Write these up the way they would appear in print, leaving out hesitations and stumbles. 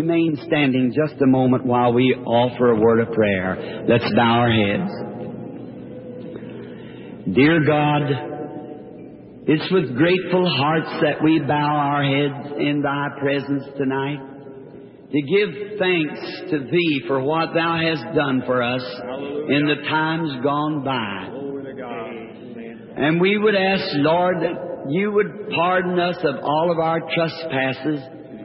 remain standing just a moment while we offer a word of prayer. Let's bow our heads. Dear God, it's with grateful hearts that we bow our heads in Thy presence tonight to give thanks to Thee for what Thou hast done for us in the times gone by. And we would ask, Lord, that You would pardon us of all of our trespasses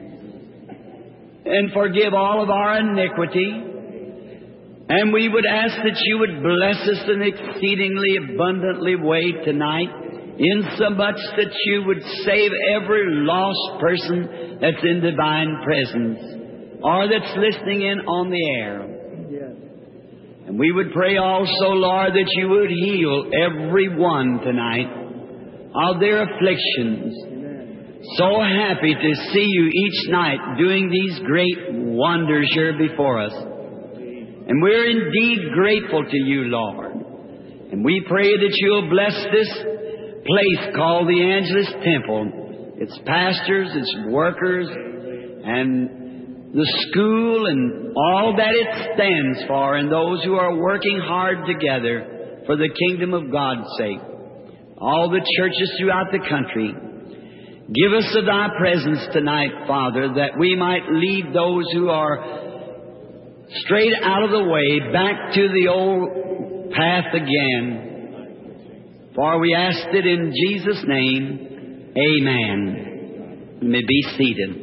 and forgive all of our iniquity. And we would ask that You would bless us in an exceedingly abundantly way tonight, insomuch that You would save every lost person that's in divine presence or that's listening in on the air. And we would pray also, Lord, that You would heal every one tonight of their afflictions. So happy to see You each night doing these great wonders here before us. And we're indeed grateful to You, Lord. And we pray that You'll bless this place called the Angelus Temple, its pastors, its workers, and the school and all that it stands for, and those who are working hard together for the kingdom of God's sake. All the churches throughout the country. Give us of Thy presence tonight, Father, that we might lead those who are straight out of the way back to the old path again. For we asked it in Jesus' name. Amen. You may be seated.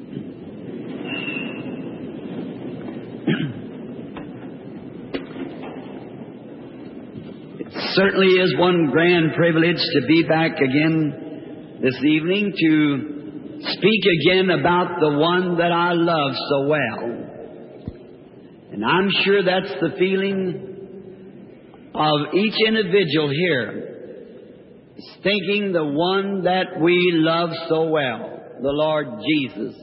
Certainly is one grand privilege to be back again this evening to speak again about the one that I love so well. And I'm sure that's the feeling of each individual here, is thinking the one that we love so well, the Lord Jesus.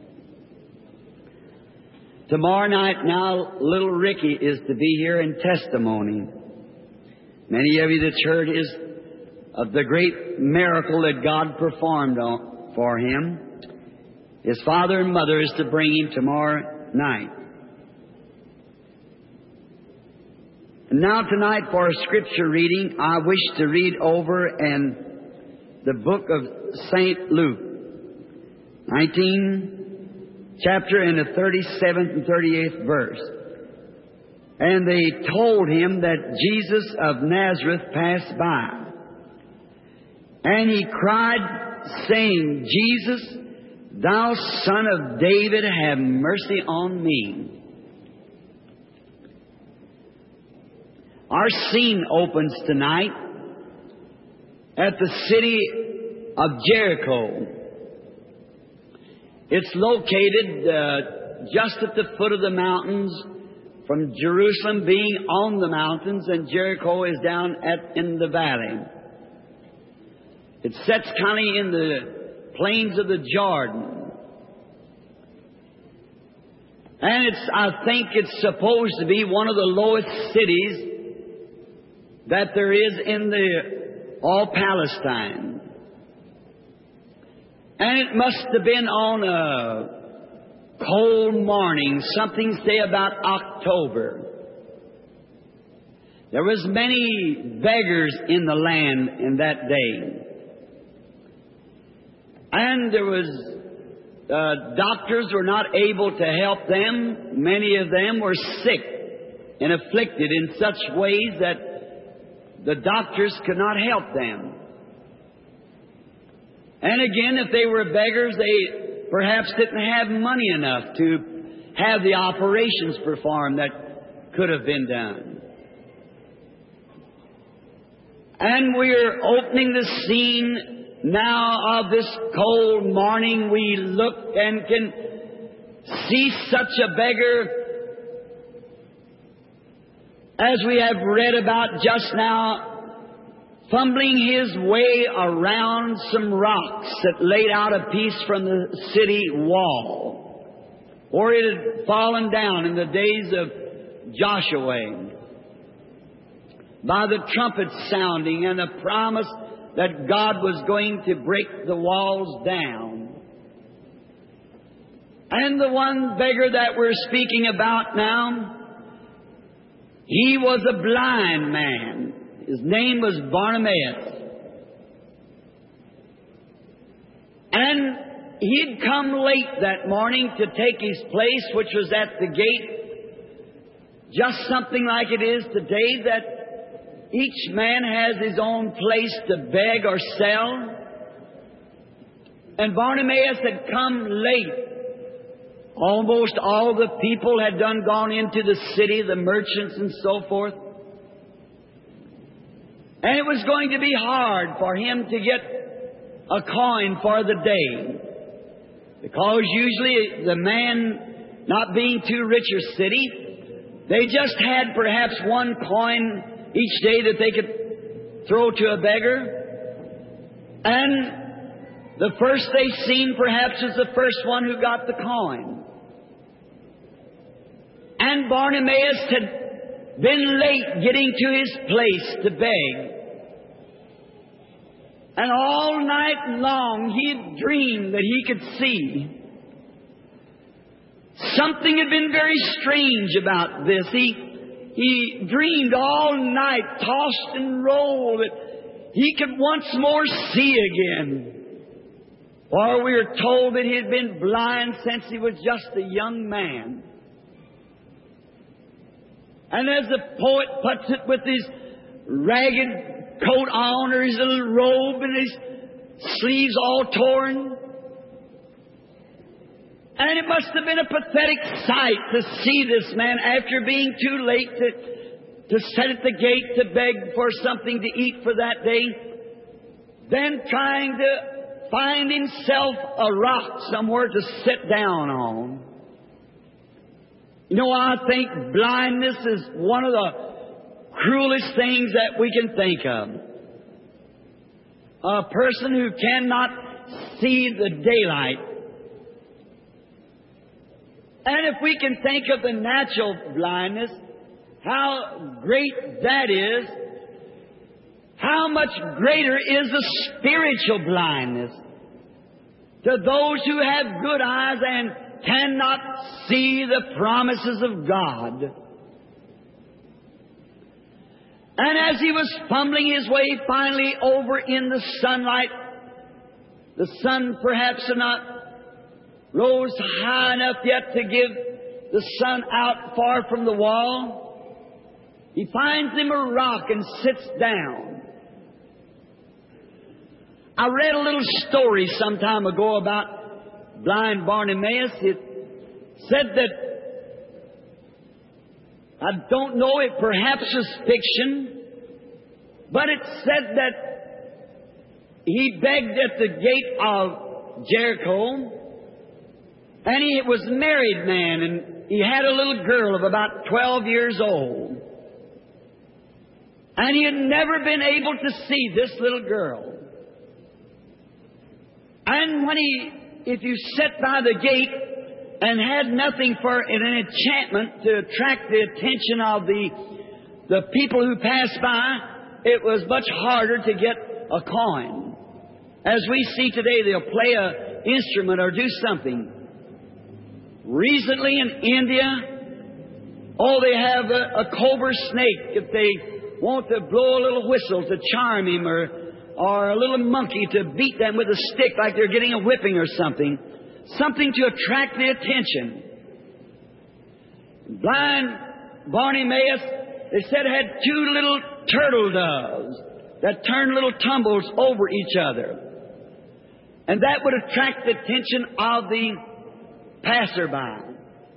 Tomorrow night now, little Ricky is to be here in testimony. Many of you that's heard of the great miracle that God performed for him. His father and mother is to bring him tomorrow night. And now tonight for a scripture reading, I wish to read over in the book of St. Luke, 19th chapter and the 37th and 38th verse. And they told him that Jesus of Nazareth passed by. And he cried, saying, Jesus, Thou Son of David, have mercy on me. Our scene opens tonight at the city of Jericho. It's located just at the foot of the mountains, from Jerusalem being on the mountains, and Jericho is down in the valley. It sits kind of in the plains of the Jordan. And I think it's supposed to be one of the lowest cities that there is in all Palestine. And it must have been on a cold morning, something say about October. There was many beggars in the land in that day. And there was doctors were not able to help them. Many of them were sick and afflicted in such ways that the doctors could not help them. And again, if they were beggars, they perhaps didn't have money enough to have the operations performed that could have been done. And we're opening the scene now of this cold morning. We look and can see such a beggar as we have read about just now, fumbling his way around some rocks that laid out a piece from the city wall, or it had fallen down in the days of Joshua, by the trumpet sounding and the promise that God was going to break the walls down. And the one beggar that we're speaking about now, he was a blind man. His name was Bartimaeus. And he'd come late that morning to take his place, which was at the gate, just something like it is today, that each man has his own place to beg or sell. And Bartimaeus had come late. Almost all the people had gone into the city, the merchants and so forth. And it was going to be hard for him to get a coin for the day. Because usually the man, not being too rich or city, they just had perhaps one coin each day that they could throw to a beggar. And the first they seen perhaps was the first one who got the coin. And Bartimaeus had been late getting to his place to beg. And all night long he dreamed that he could see. Something had been very strange about this. He dreamed all night, tossed and rolled, that he could once more see again. For we are told that he had been blind since he was just a young man. And as the poet puts it, with his ragged coat on, or his little robe, and his sleeves all torn. And it must have been a pathetic sight to see this man, after being too late to sit at the gate to beg for something to eat for that day, then trying to find himself a rock somewhere to sit down on. You know, I think blindness is one of the cruelest things that we can think of. A person who cannot see the daylight. And if we can think of the natural blindness, how great that is, how much greater is the spiritual blindness to those who have good eyes and cannot see the promises of God. And as he was fumbling his way finally over in the sunlight, the sun perhaps had not rose high enough yet to give the sun out far from the wall, he finds him a rock and sits down. I read a little story some time ago about blind Bartimaeus. It said that, I don't know, it perhaps was fiction, but it said that he begged at the gate of Jericho, and he was a married man, and he had a little girl of about 12 years old. And he had never been able to see this little girl. And if you sat by the gate and had nothing for an enchantment to attract the attention of the people who passed by, it was much harder to get a coin. As we see today, they'll play an instrument or do something. Recently in India, they have a cobra snake. If they want to blow a little whistle to charm him, or a little monkey to beat them with a stick like they're getting a whipping or something. Something to attract the attention. Blind Bartimaeus, they said, had two little turtle doves that turned little tumbles over each other. And that would attract the attention of the passerby.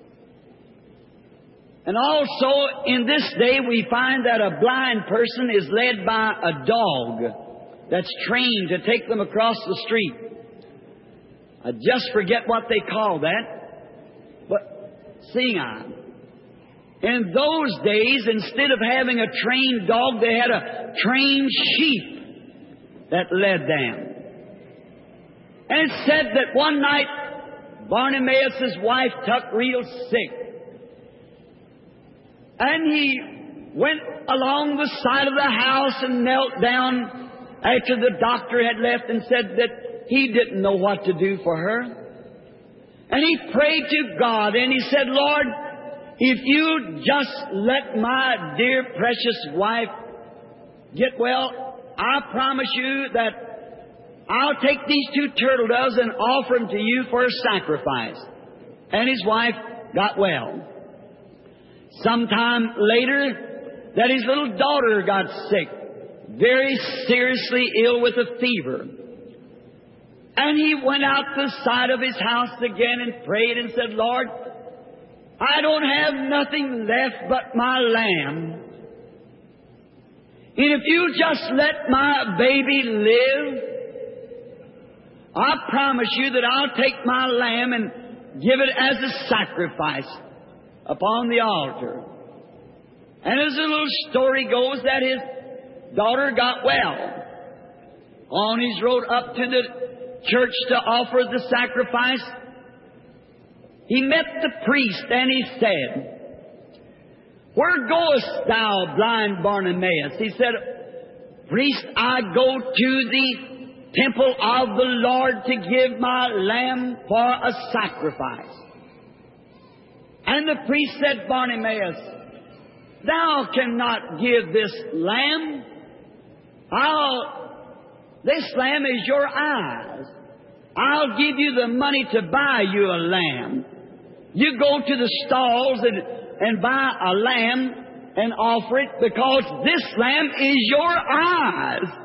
And also, in this day, we find that a blind person is led by a dog that's trained to take them across the street. I just forget what they call that. But seeing eye. In those days, instead of having a trained dog, they had a trained sheep that led them. And it said that one night, Bartimaeus' wife tuck real sick. And he went along the side of the house and knelt down after the doctor had left and said that he didn't know what to do for her. And he prayed to God and he said, Lord, if you just let my dear precious wife get well, I promise you that I'll take these 2 turtle doves and offer them to you for a sacrifice. And his wife got well. Sometime later, that his little daughter got sick, very seriously ill with a fever. And he went out the side of his house again and prayed and said, Lord, I don't have nothing left but my lamb. And if you just let my baby live, I promise you that I'll take my lamb and give it as a sacrifice upon the altar. And as the little story goes, that his daughter got well. On his road up to the church to offer the sacrifice, he met the priest and he said, Where goest thou, blind Bartimaeus? He said, Priest, I go to the temple of the Lord to give my lamb for a sacrifice. And the priest said, Bartimaeus, thou cannot give this lamb. This lamb is your eyes. I'll give you the money to buy you a lamb. You go to the stalls and buy a lamb and offer it, because this lamb is your eyes.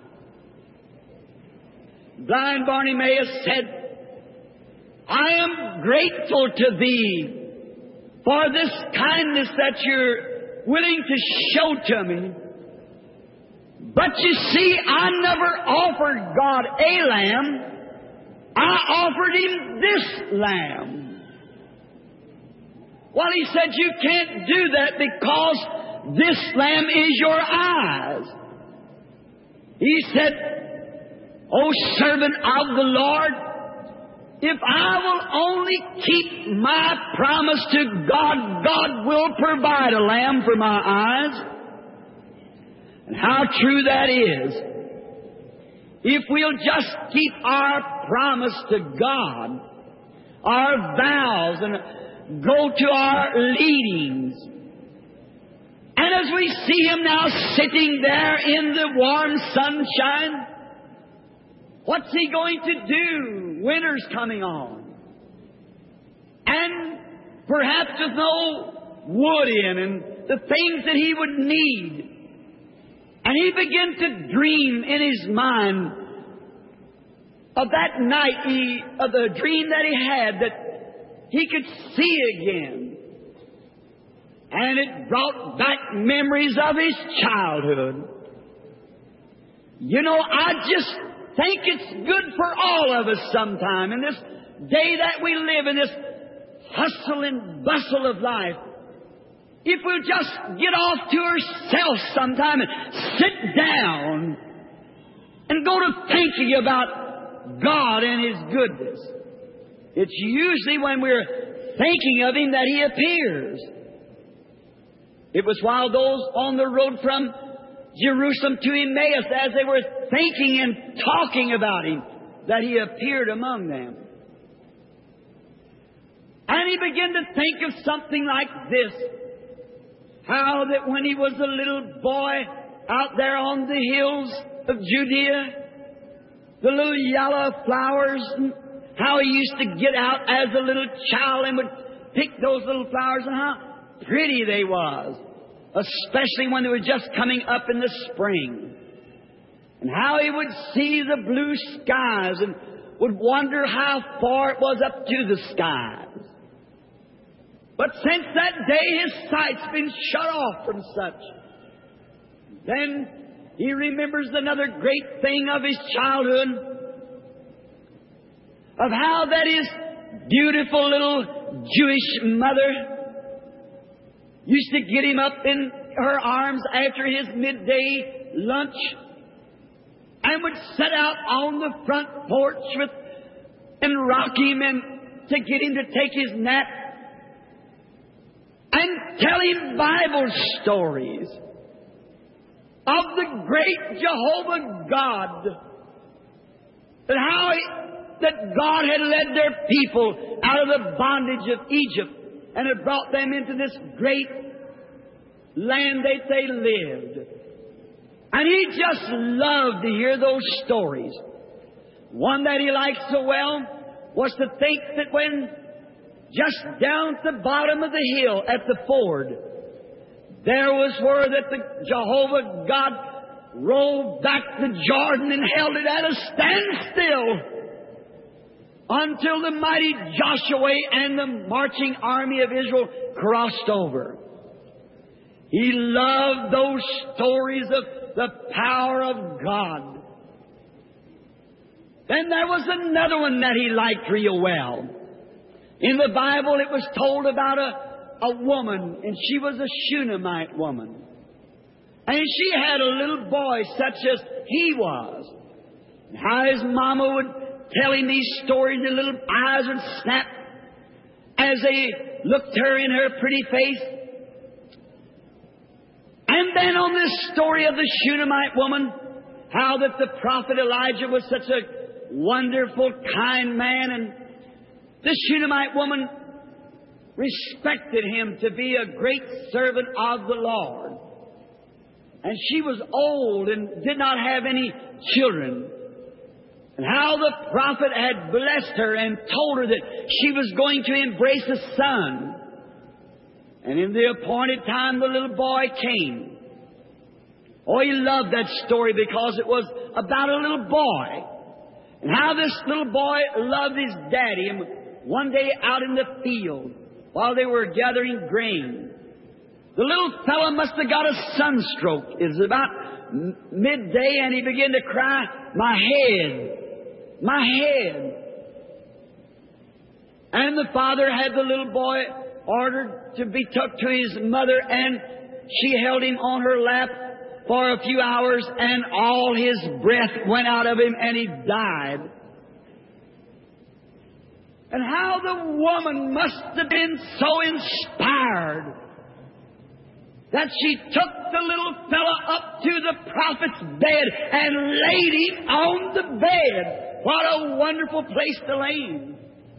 Blind Bartimaeus said, I am grateful to thee for this kindness that you're willing to show to me. But you see, I never offered God a lamb. I offered Him this lamb. Well, he said, you can't do that because this lamb is your eyes. He said, O servant of the Lord, if I will only keep my promise to God, God will provide a lamb for my eyes. And how true that is. If we'll just keep our promise to God, our vows, and go to our leadings. And as we see Him now sitting there in the warm sunshine, what's He going to do? Winter's coming on. And perhaps with no wood in and the things that He would need. And he began to dream in his mind of that night, of the dream that he had, that he could see again. And it brought back memories of his childhood. You know, I just think it's good for all of us sometime in this day that we live, in this hustle and bustle of life. If we'll just get off to ourselves sometime and sit down and go to thinking about God and His goodness. It's usually when we're thinking of Him that He appears. It was while those on the road from Jerusalem to Emmaus, as they were thinking and talking about Him, that He appeared among them. And he began to think of something like this. How that when he was a little boy out there on the hills of Judea, the little yellow flowers, and how he used to get out as a little child and would pick those little flowers, and how pretty they was, especially when they were just coming up in the spring. And how he would see the blue skies and would wonder how far it was up to the skies. But since that day, his sight's been shut off from such. Then he remembers another great thing of his childhood, of how that his beautiful little Jewish mother used to get him up in her arms after his midday lunch and would sit out on the front porch and rock him and to get him to take his nap. And tell him Bible stories of the great Jehovah God. And how that God had led their people out of the bondage of Egypt and had brought them into this great land that they lived. And he just loved to hear those stories. One that he liked so well was to think that when just down at the bottom of the hill at the ford, there was where that the Jehovah God rolled back the Jordan and held it at a standstill until the mighty Joshua and the marching army of Israel crossed over. He loved those stories of the power of God. Then there was another one that he liked real well. In the Bible it was told about a woman, and she was a Shunammite woman. And she had a little boy such as he was. And how his mama would tell him these stories, and little eyes would snap as they looked her in her pretty face. And then on this story of the Shunammite woman, how that the prophet Elijah was such a wonderful, kind man, and this Shunammite woman respected him to be a great servant of the Lord. And she was old and did not have any children. And how the prophet had blessed her and told her that she was going to embrace a son. And in the appointed time, the little boy came. Oh, he loved that story because it was about a little boy. And how this little boy loved his daddy. And one day out in the field, while they were gathering grain, the little fellow must have got a sunstroke. It was about midday, and he began to cry, "My head, my head." And the father had the little boy ordered to be took to his mother, and she held him on her lap for a few hours, and all his breath went out of him, and he died. And how the woman must have been so inspired that she took the little fellow up to the prophet's bed and laid him on the bed. What a wonderful place to lay him.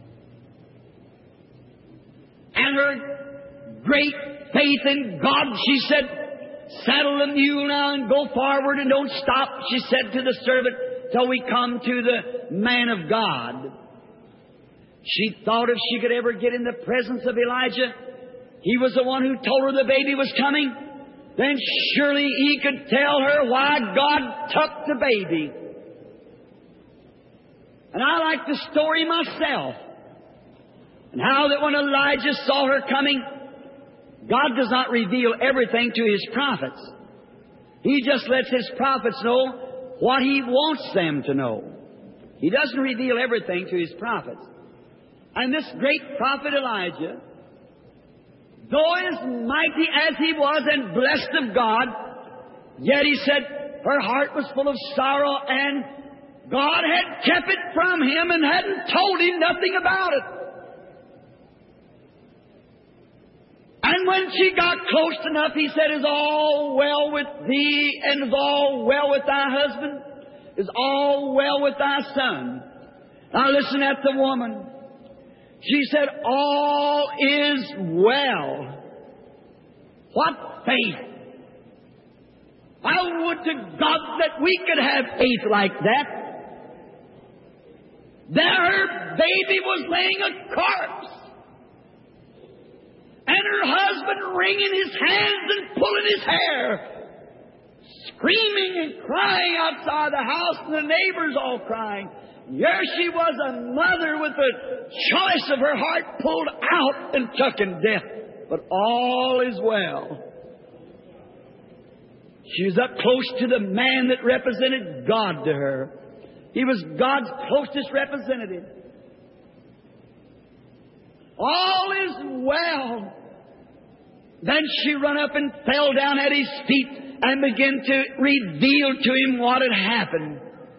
And her great faith in God, she said, "Saddle the mule now and go forward and don't stop," she said to the servant, "till we come to the man of God." She thought if she could ever get in the presence of Elijah, he was the one who told her the baby was coming, then surely he could tell her why God took the baby. And I like the story myself. And how that when Elijah saw her coming, God does not reveal everything to His prophets. He just lets His prophets know what He wants them to know. He doesn't reveal everything to His prophets. And this great prophet Elijah, though as mighty as he was and blessed of God, yet he said her heart was full of sorrow, and God had kept it from him and hadn't told him nothing about it. And when she got close enough, he said, "Is all well with thee, and is all well with thy husband? Is all well with thy son?" Now listen at the woman. She said, "All is well." What faith! I would to God that we could have faith like that. There her baby was laying a corpse, and her husband wringing his hands and pulling his hair, screaming and crying outside the house, and the neighbors all crying. Here she was, a mother with the choice of her heart pulled out and took in death. But all is well. She was up close to the man that represented God to her. He was God's closest representative. All is well. Then she ran up and fell down at his feet and began to reveal to him what had happened.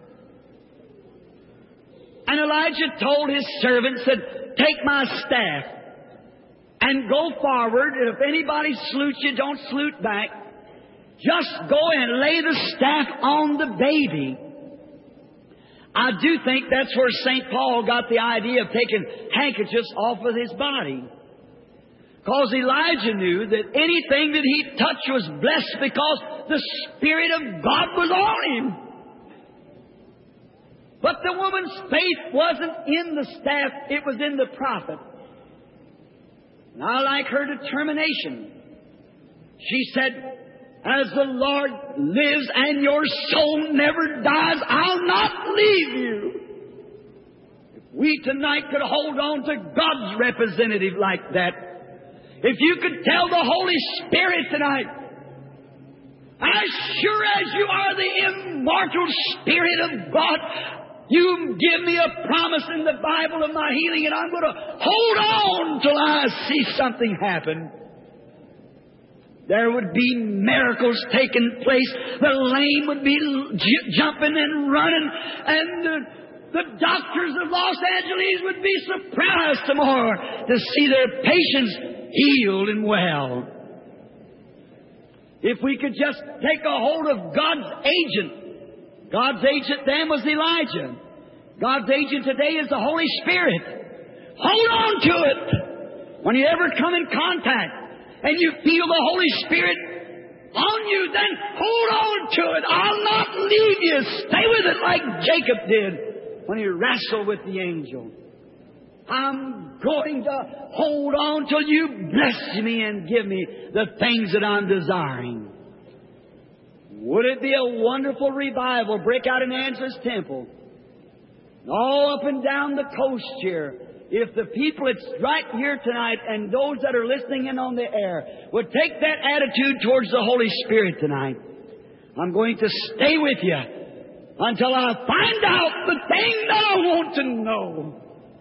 And Elijah told his servant, said, "Take my staff and go forward, and if anybody salutes you, don't salute back. Just go and lay the staff on the baby. I do think that's where St. Paul got the idea of taking handkerchiefs off of his body. Because Elijah knew that anything that he touched was blessed because the Spirit of God was on him. But the woman's faith wasn't in the staff, it was in the prophet. And I like her determination. She said, as the Lord lives and your soul never dies, I'll not leave you. If we tonight could hold on to God's representative like that, if you could tell the Holy Spirit tonight, as sure as you are the immortal Spirit of God, you give me a promise in the Bible of my healing, and I'm going to hold on till I see something happen. There would be miracles taking place. The lame would be jumping and running, and the doctors of Los Angeles would be surprised tomorrow to see their patients healed and well. If we could just take a hold of God's agent. God's agent then was Elijah. God's agent today is the Holy Spirit. Hold on to it. When you ever come in contact and you feel the Holy Spirit on you, then hold on to it. I'll not leave you. Stay with it like Jacob did when he wrestled with the angel. I'm going to hold on till you bless me and give me the things that I'm desiring. Would it be a wonderful revival break out in Answer's Temple? All up and down the coast here. If the people that's right here tonight and those that are listening in on the air would take that attitude towards the Holy Spirit tonight, I'm going to stay with you until I find out the thing that I want to know.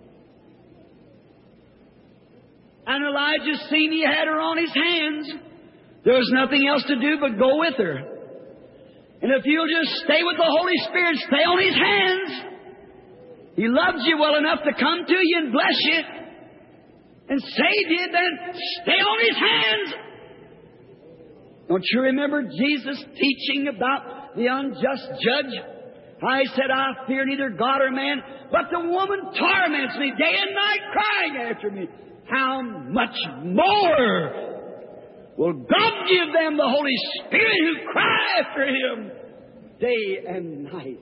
And Elijah seen he had her on his hands. There was nothing else to do but go with her. And if you'll just stay with the Holy Spirit, stay on His hands. He loves you well enough to come to you and bless you and save you, then stay on His hands. Don't you remember Jesus teaching about the unjust judge? I said, I fear neither God or man, but the woman torments me day and night, crying after me. How much more will God give them the Holy Spirit who cry after Him day and night?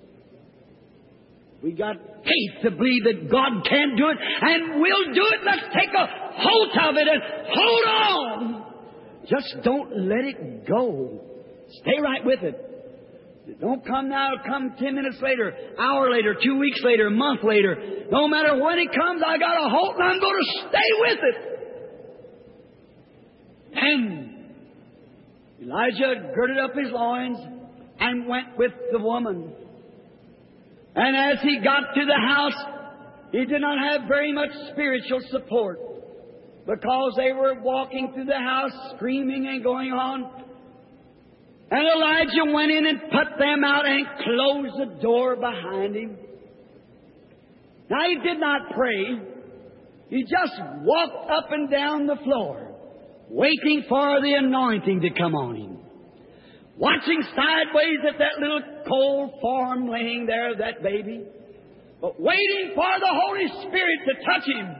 We got faith to believe that God can do it and will do it. Let's take a hold of it and hold on. Just don't let it go. Stay right with it. Don't come now, come 10 minutes later, hour later, 2 weeks later, a month later. No matter when it comes, I got a hold and I'm going to stay with it. And Elijah girded up his loins and went with the woman. And as he got to the house, he did not have very much spiritual support because they were walking through the house, screaming and going on. And Elijah went in and put them out and closed the door behind him. Now, he did not pray. He just walked up and down the floor, waiting for the anointing to come on him. Watching sideways at that little cold form laying there, that baby, but waiting for the Holy Spirit to touch him.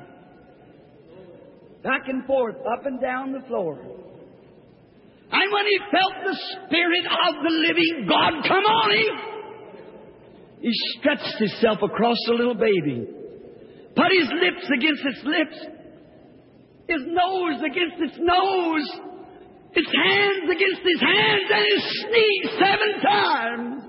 Back and forth, up and down the floor. And when he felt the Spirit of the living God come on him, he stretched himself across the little baby, put his lips against its lips, his nose against its nose, his hands against his hands, and he sneezed 7 times.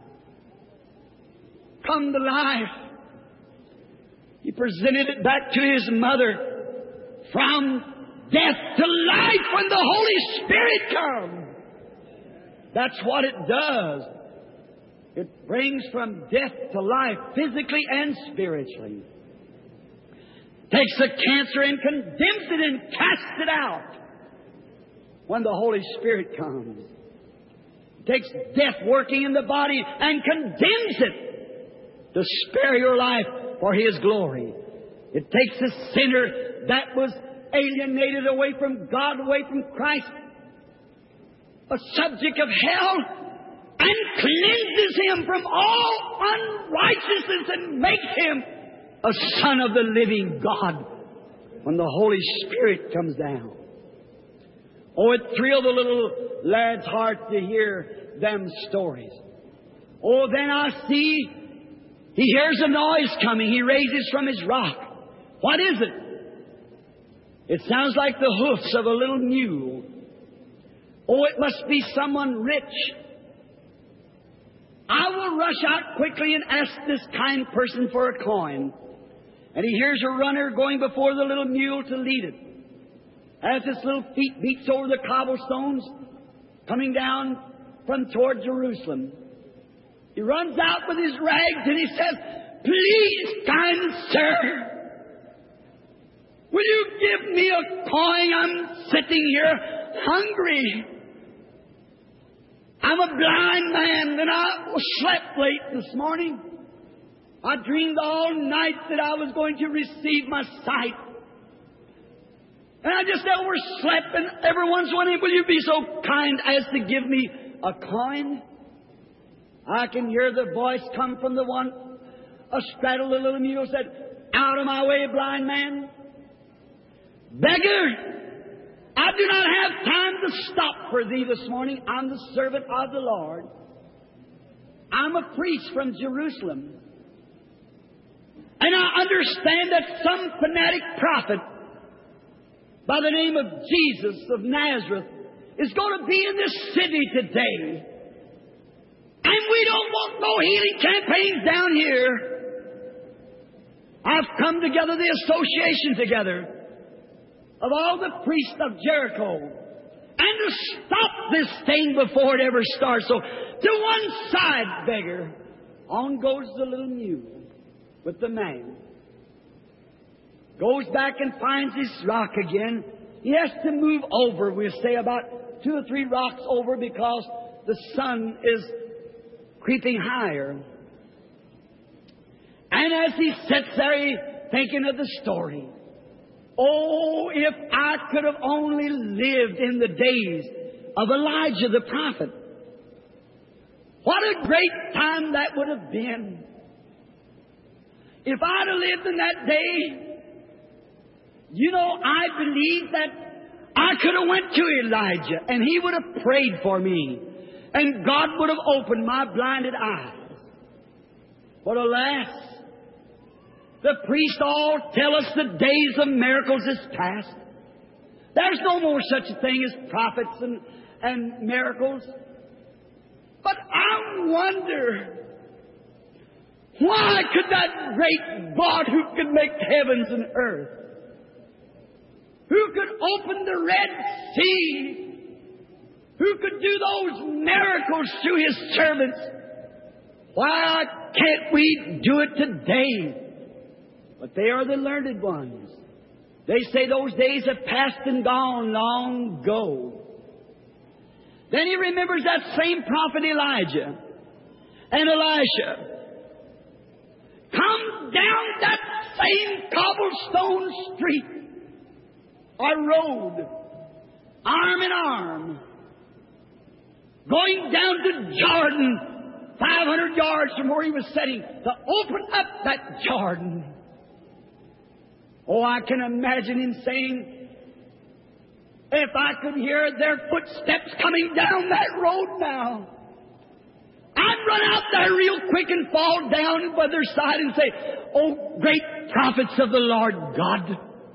Come to life. He presented it back to his mother. From death to life when the Holy Spirit comes. That's what it does. It brings from death to life, physically and spiritually. Takes the cancer and condemns it and casts it out when the Holy Spirit comes. Takes death working in the body and condemns it to spare your life for His glory. It takes a sinner that was alienated away from God, away from Christ, a subject of hell, and cleanses him from all unrighteousness and makes him a son of the living God when the Holy Spirit comes down. Oh, it thrilled the little lad's heart to hear them stories. Oh, then I see he hears a noise coming. He raises from his rock. What is it? It sounds like the hoofs of a little mule. Oh, it must be someone rich. I will rush out quickly and ask this kind person for a coin. And he hears a runner going before the little mule to lead it. As its little feet beats over the cobblestones, coming down from toward Jerusalem, he runs out with his rags and he says, "Please, kind sir, will you give me a coin? I'm sitting here hungry. I'm a blind man and I slept late this morning. I dreamed all night that I was going to receive my sight. And I just overslept, and everyone's wondering, will you be so kind as to give me a coin?" I can hear the voice come from the one astraddle the little mule, said, "Out of my way, blind man. Beggar, I do not have time to stop for thee this morning. I'm the servant of the Lord. I'm a priest from Jerusalem. And I understand that some fanatic prophet by the name of Jesus of Nazareth is going to be in this city today. And we don't want no healing campaigns down here. I've come together, the association together of all the priests of Jericho, and to stop this thing before it ever starts. So to one side, beggar, on goes the little mule with the man. Goes back and finds his rock again. He has to move over, we'll say about 2 or 3 rocks over, because the sun is creeping higher. And as he sits there, he's thinking of the story. Oh, if I could have only lived in the days of Elijah the prophet. What a great time that would have been. If I'd have lived in that day, you know, I believe that I could have went to Elijah and he would have prayed for me and God would have opened my blinded eyes. But alas, the priests all tell us the days of miracles is past. There's no more such a thing as prophets and miracles. But I wonder, why could that great God who could make heavens and earth, who could open the Red Sea, who could do those miracles through His servants, why can't we do it today? But they are the learned ones. They say those days have passed and gone long ago. Then he remembers that same prophet Elijah and Elisha. Come down that same cobblestone street or road, arm in arm, going down to Jordan, 500 yards from where he was sitting, to open up that Jordan. Oh, I can imagine him saying, if I could hear their footsteps coming down that road now, I'd run out there real quick and fall down by their side and say, oh, great prophets of the Lord God,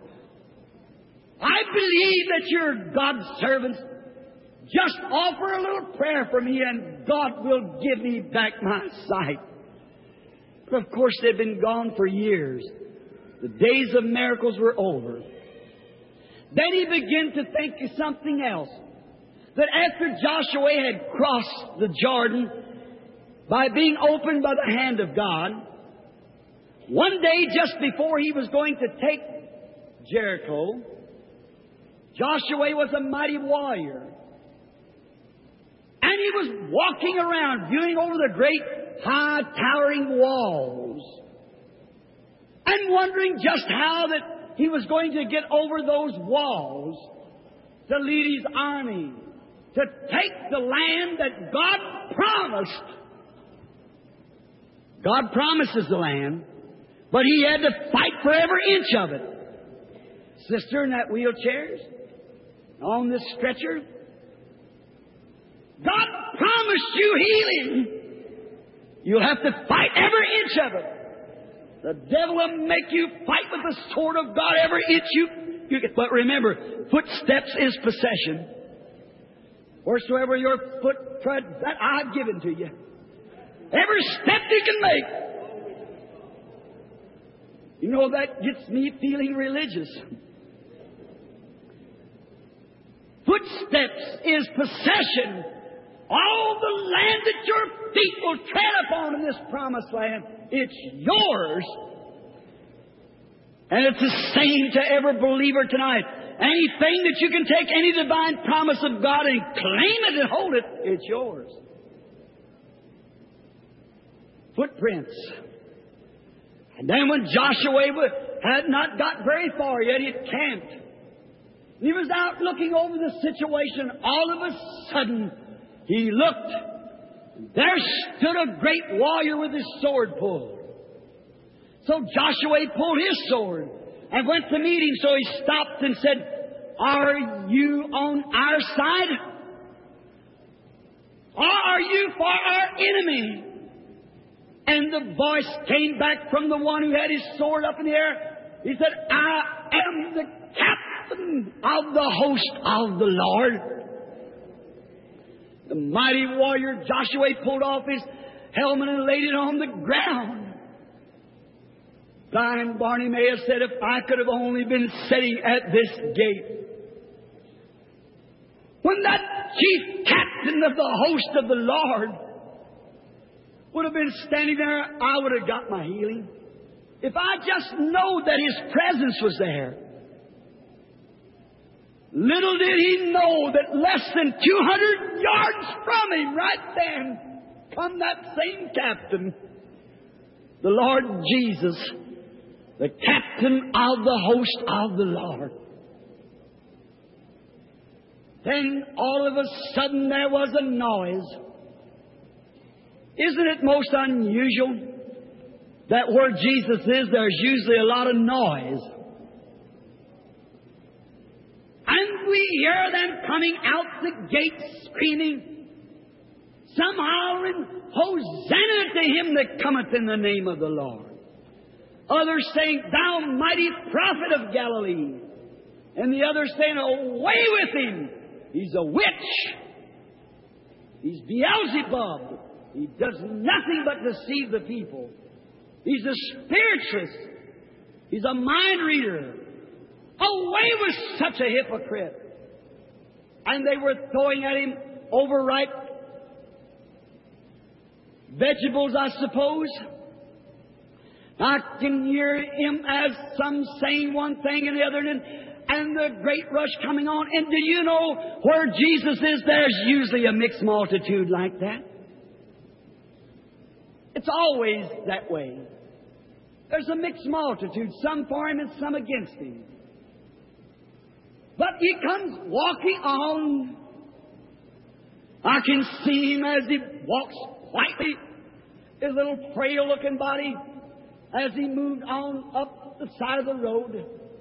I believe that you're God's servants. Just offer a little prayer for me and God will give me back my sight. But of course, they'd been gone for years. The days of miracles were over. Then he began to think of something else. That after Joshua had crossed the Jordan by being opened by the hand of God, one day just before he was going to take Jericho, Joshua was a mighty warrior. And he was walking around, viewing over the great high towering walls, and wondering just how that he was going to get over those walls to lead his army to take the land that God promised. God promises the land, but He had to fight for every inch of it. Sister in that wheelchair, on this stretcher, God promised you healing. You'll have to fight every inch of it. The devil will make you fight with the sword of God every inch you get. But remember, footsteps is possession. Wheresoever your foot treads, that I've given to you. Every step you can make. You know, that gets me feeling religious. Footsteps is possession. All the land that your feet will tread upon in this promised land, it's yours. And it's the same to every believer tonight. Anything that you can take, any divine promise of God and claim it and hold it, it's yours. Footprints. And then when Joshua had not got very far yet, he had camped. He was out looking over the situation. All of a sudden, he looked. There stood a great warrior with his sword pulled. So Joshua pulled his sword and went to meet him. So he stopped and said, "Are you on our side? Or are you for our enemy?" And the voice came back from the one who had his sword up in the air. He said, "I am the captain of the host of the Lord." The mighty warrior Joshua pulled off his helmet and laid it on the ground. Blind Bartimaeus said, "If I could have only been sitting at this gate, when that chief captain of the host of the Lord would have been standing there, I would have got my healing. If I just know that His presence was there." Little did he know that less than 200 yards from him, right then, come that same captain, the Lord Jesus, the captain of the host of the Lord. Then all of a sudden there was a noise. Isn't it most unusual that where Jesus is, there's usually a lot of noise? And we hear them coming out the gate screaming, some hollering, "Hosanna to Him that cometh in the name of the Lord." Others saying, "Thou mighty prophet of Galilee." And the others saying, "Away with Him! He's a witch. He's Beelzebub. He does nothing but deceive the people. He's a spiritualist. He's a mind reader. Away with such a hypocrite." And they were throwing at Him overripe vegetables, I suppose. I can hear him as some saying one thing and the other, and the great rush coming on. And do you know where Jesus is? There's usually a mixed multitude like that. It's always that way. There's a mixed multitude, some for Him and some against Him. But He comes walking on. I can see Him as He walks quietly, His little frail-looking body, as He moved on up the side of the road.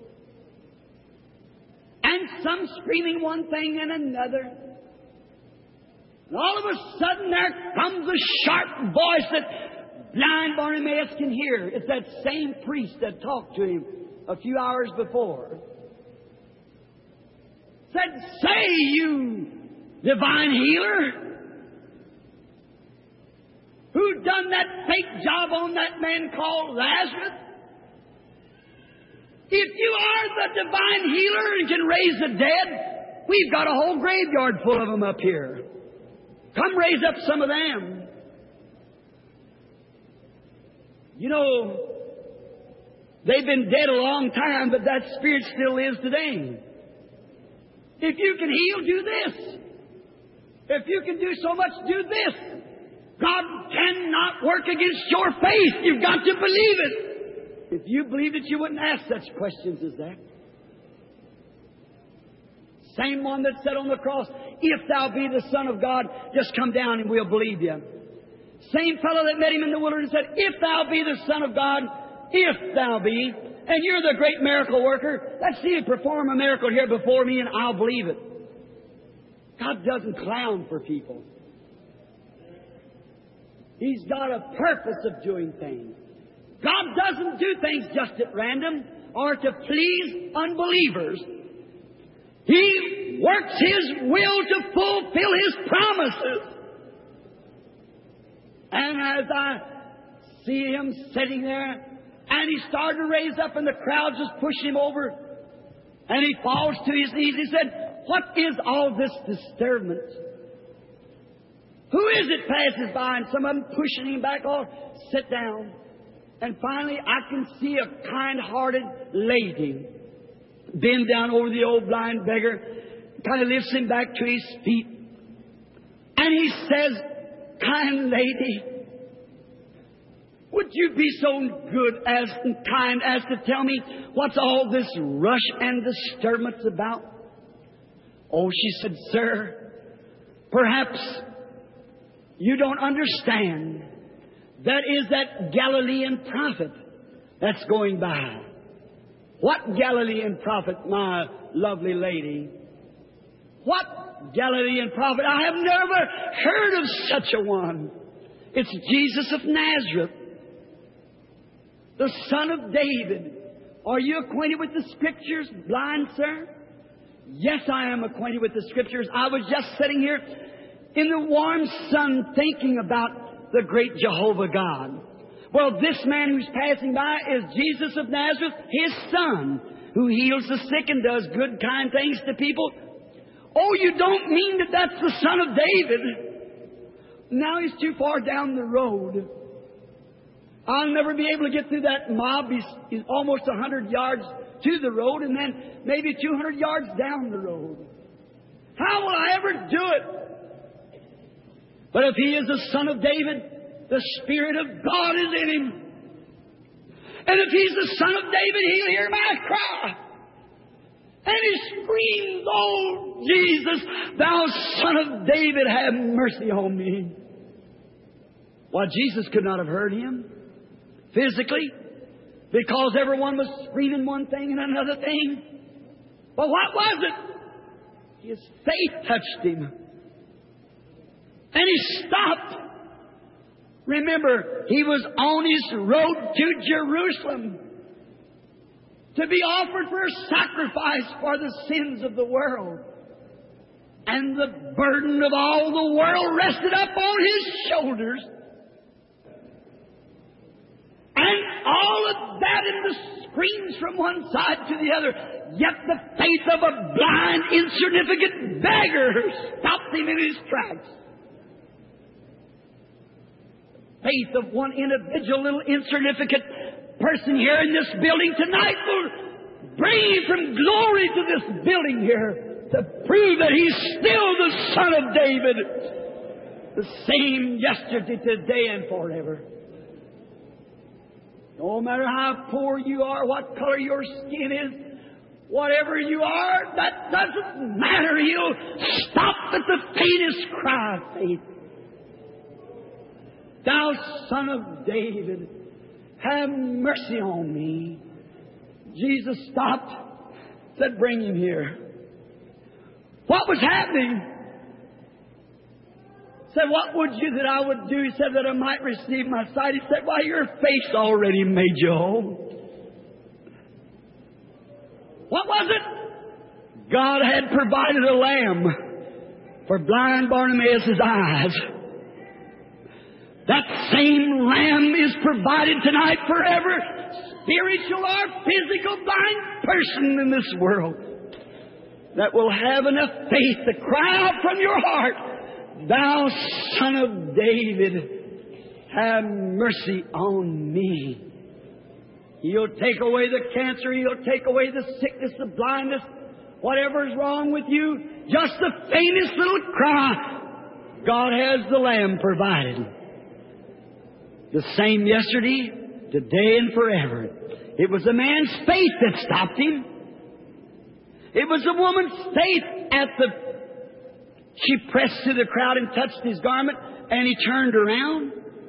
And some screaming one thing and another. And all of a sudden there comes a sharp voice that blind Bartimaeus can hear. It's that same priest that talked to him a few hours before. Said, "Say, you divine healer, who done that fake job on that man called Lazarus? If you are the divine healer and can raise the dead, we've got a whole graveyard full of them up here. Come raise up some of them." You know, they've been dead a long time, but that spirit still lives today. If you can heal, do this. If you can do so much, do this. God cannot work against your faith. You've got to believe it. If you believed it, you wouldn't ask such questions as that. Same one that said on the cross, if thou be the Son of God, just come down and we'll believe you. Same fellow that met him in the wilderness said, if thou be the Son of God, if thou be, and you're the great miracle worker, let's see you perform a miracle here before me and I'll believe it. God doesn't clown for people. He's got a purpose of doing things. God doesn't do things just at random or to please unbelievers. He works His will to fulfill His promises. And as I see Him sitting there, and He started to raise up, and the crowd just pushed Him over, and He falls to His knees. He said, what is all this disturbance? Who is it passes by? And some of them pushing Him back off. Sit down. And finally, I can see a kind-hearted lady bend down over the old blind beggar, kind of lifts him back to his feet. And he says, kind lady, would you be so good as and kind as to tell me what's all this rush and disturbance about? Oh, she said, sir, perhaps you don't understand. That is that Galilean prophet that's going by. What Galilean prophet, my lovely lady? What Galilean prophet? I have never heard of such a one. It's Jesus of Nazareth, the Son of David. Are you acquainted with the Scriptures, blind sir? Yes, I am acquainted with the Scriptures. I was just sitting here in the warm sun thinking about the great Jehovah God. Well, this man who's passing by is Jesus of Nazareth, His Son, who heals the sick and does good, kind things to people. Oh, you don't mean that that's the Son of David? Now he's too far down the road. I'll never be able to get through that mob. He's almost 100 yards to the road and then maybe 200 yards down the road. How will I ever do it? But if He is the Son of David, the Spirit of God is in Him. And if He's the Son of David, He'll hear my cry. And He screams, oh, Jesus, Thou Son of David, have mercy on me. Why, Jesus could not have heard Him physically because everyone was screaming one thing and another thing. But what was it? His faith touched Him. And He stopped. Remember, He was on His road to Jerusalem to be offered for a sacrifice for the sins of the world. And the burden of all the world rested up on His shoulders. And all of that and the screams from one side to the other, yet the faith of a blind, insignificant beggar stopped Him in his tracks. Faith of one individual little insignificant person here in this building tonight will bring Him from glory to this building here to prove that He's still the Son of David, the same yesterday, today, and forever. No matter how poor you are, what color your skin is, whatever you are, that doesn't matter. He'll stop at the faintest cry of faith. Thou Son of David, have mercy on me. Jesus stopped, said, bring Him here. What was happening? Said, what would you that I would do? He said, that I might receive my sight. He said, why, your faith already made you whole. What was it? God had provided a lamb for blind Bartimaeus' eyes. That same lamb is provided tonight for every spiritual or physical blind person in this world that will have enough faith to cry out from your heart, Thou Son of David, have mercy on me. He'll take away the cancer. He'll take away the sickness, the blindness, whatever is wrong with you. Just the faintest little cry. God has the lamb provided. The same yesterday, today, and forever. It was a man's faith that stopped him. It was a woman's faith she pressed through the crowd and touched His garment, and He turned around.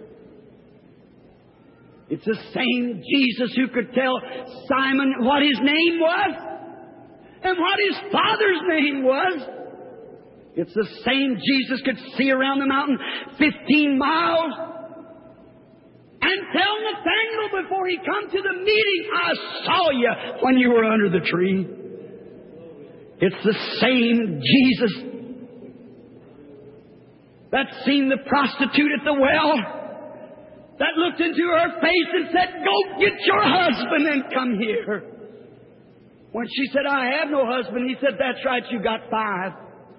It's the same Jesus who could tell Simon what his name was and what his father's name was. It's the same Jesus could see around the mountain 15 miles and tell Nathanael before he come to the meeting, I saw you when you were under the tree. It's the same Jesus that seen the prostitute at the well, that looked into her face and said, go get your husband and come here. When she said, I have no husband, He said, that's right, you got 5.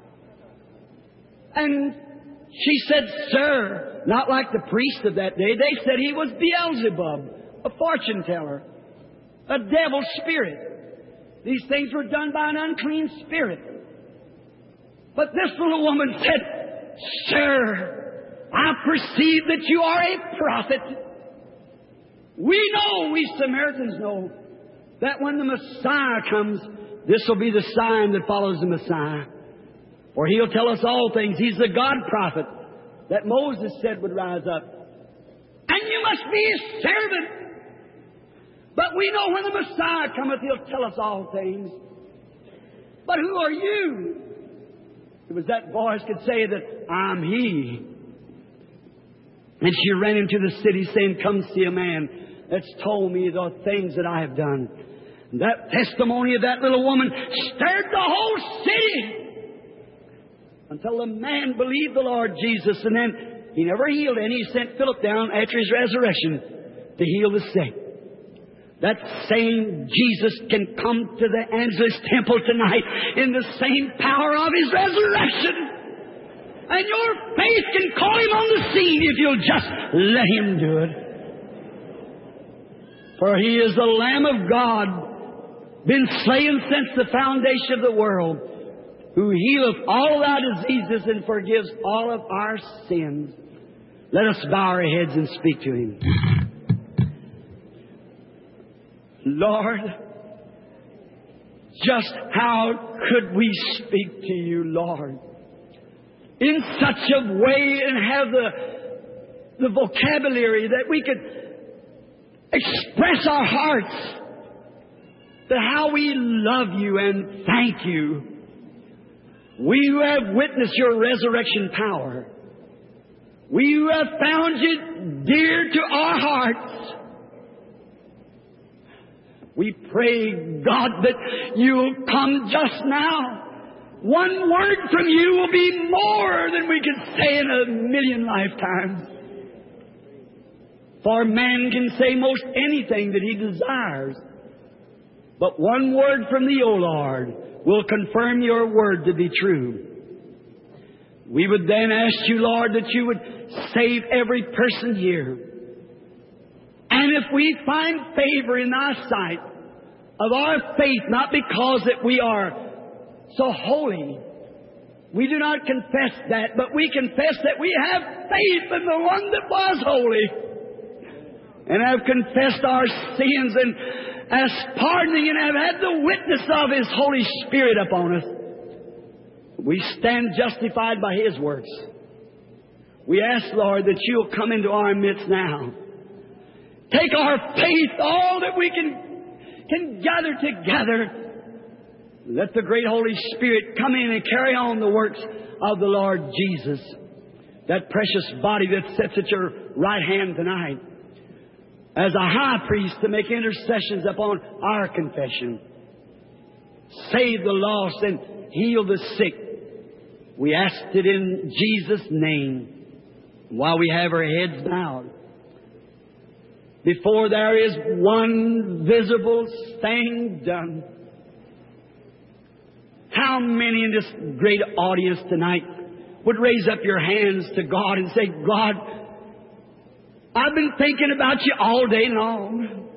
And she said, sir, not like the priest of that day. They said he was Beelzebub, a fortune teller, a devil spirit. These things were done by an unclean spirit. But this little woman said, sir, I perceive that you are a prophet. We know, we Samaritans know, that when the Messiah comes, this will be the sign that follows the Messiah. For He'll tell us all things. He's the God prophet that Moses said would rise up. And you must be His servant. But we know when the Messiah cometh, He'll tell us all things. But who are you? It was that voice could say that I'm He. And she ran into the city saying, come see a man that's told me the things that I have done. And that testimony of that little woman stirred the whole city until the man believed the Lord Jesus. And then He never healed any. He sent Philip down after His resurrection to heal the sick. That same Jesus can come to the Angelus Temple tonight in the same power of His resurrection. And your faith can call Him on the scene if you'll just let Him do it. For He is the Lamb of God, been slain since the foundation of the world, who healeth all our diseases and forgives all of our sins. Let us bow our heads and speak to Him. Lord, just how could we speak to You, Lord, in such a way and have the vocabulary that we could express our hearts to how we love You and thank You. We who have witnessed Your resurrection power, we who have found You dear to our hearts, we pray, God, that You'll come just now. One word from You will be more than we could say in 1,000,000 lifetimes. For man can say most anything that he desires. But one word from Thee, O Lord, will confirm Your word to be true. We would then ask You, Lord, that You would save every person here. And if we find favor in Thy sight of our faith, not because that we are so holy, we do not confess that, but we confess that we have faith in the One that was holy, and have confessed our sins and asked pardoning and have had the witness of His Holy Spirit upon us. We stand justified by His works. We ask, Lord, that You'll come into our midst now. Take our faith, all that we can gather together. Let the great Holy Spirit come in and carry on the works of the Lord Jesus, that precious body that sits at Your right hand tonight as a high priest to make intercessions upon our confession. Save the lost and heal the sick. We ask it in Jesus' name while we have our heads bowed. Before there is one visible thing done. How many in this great audience tonight would raise up your hands to God and say, God, I've been thinking about You all day long.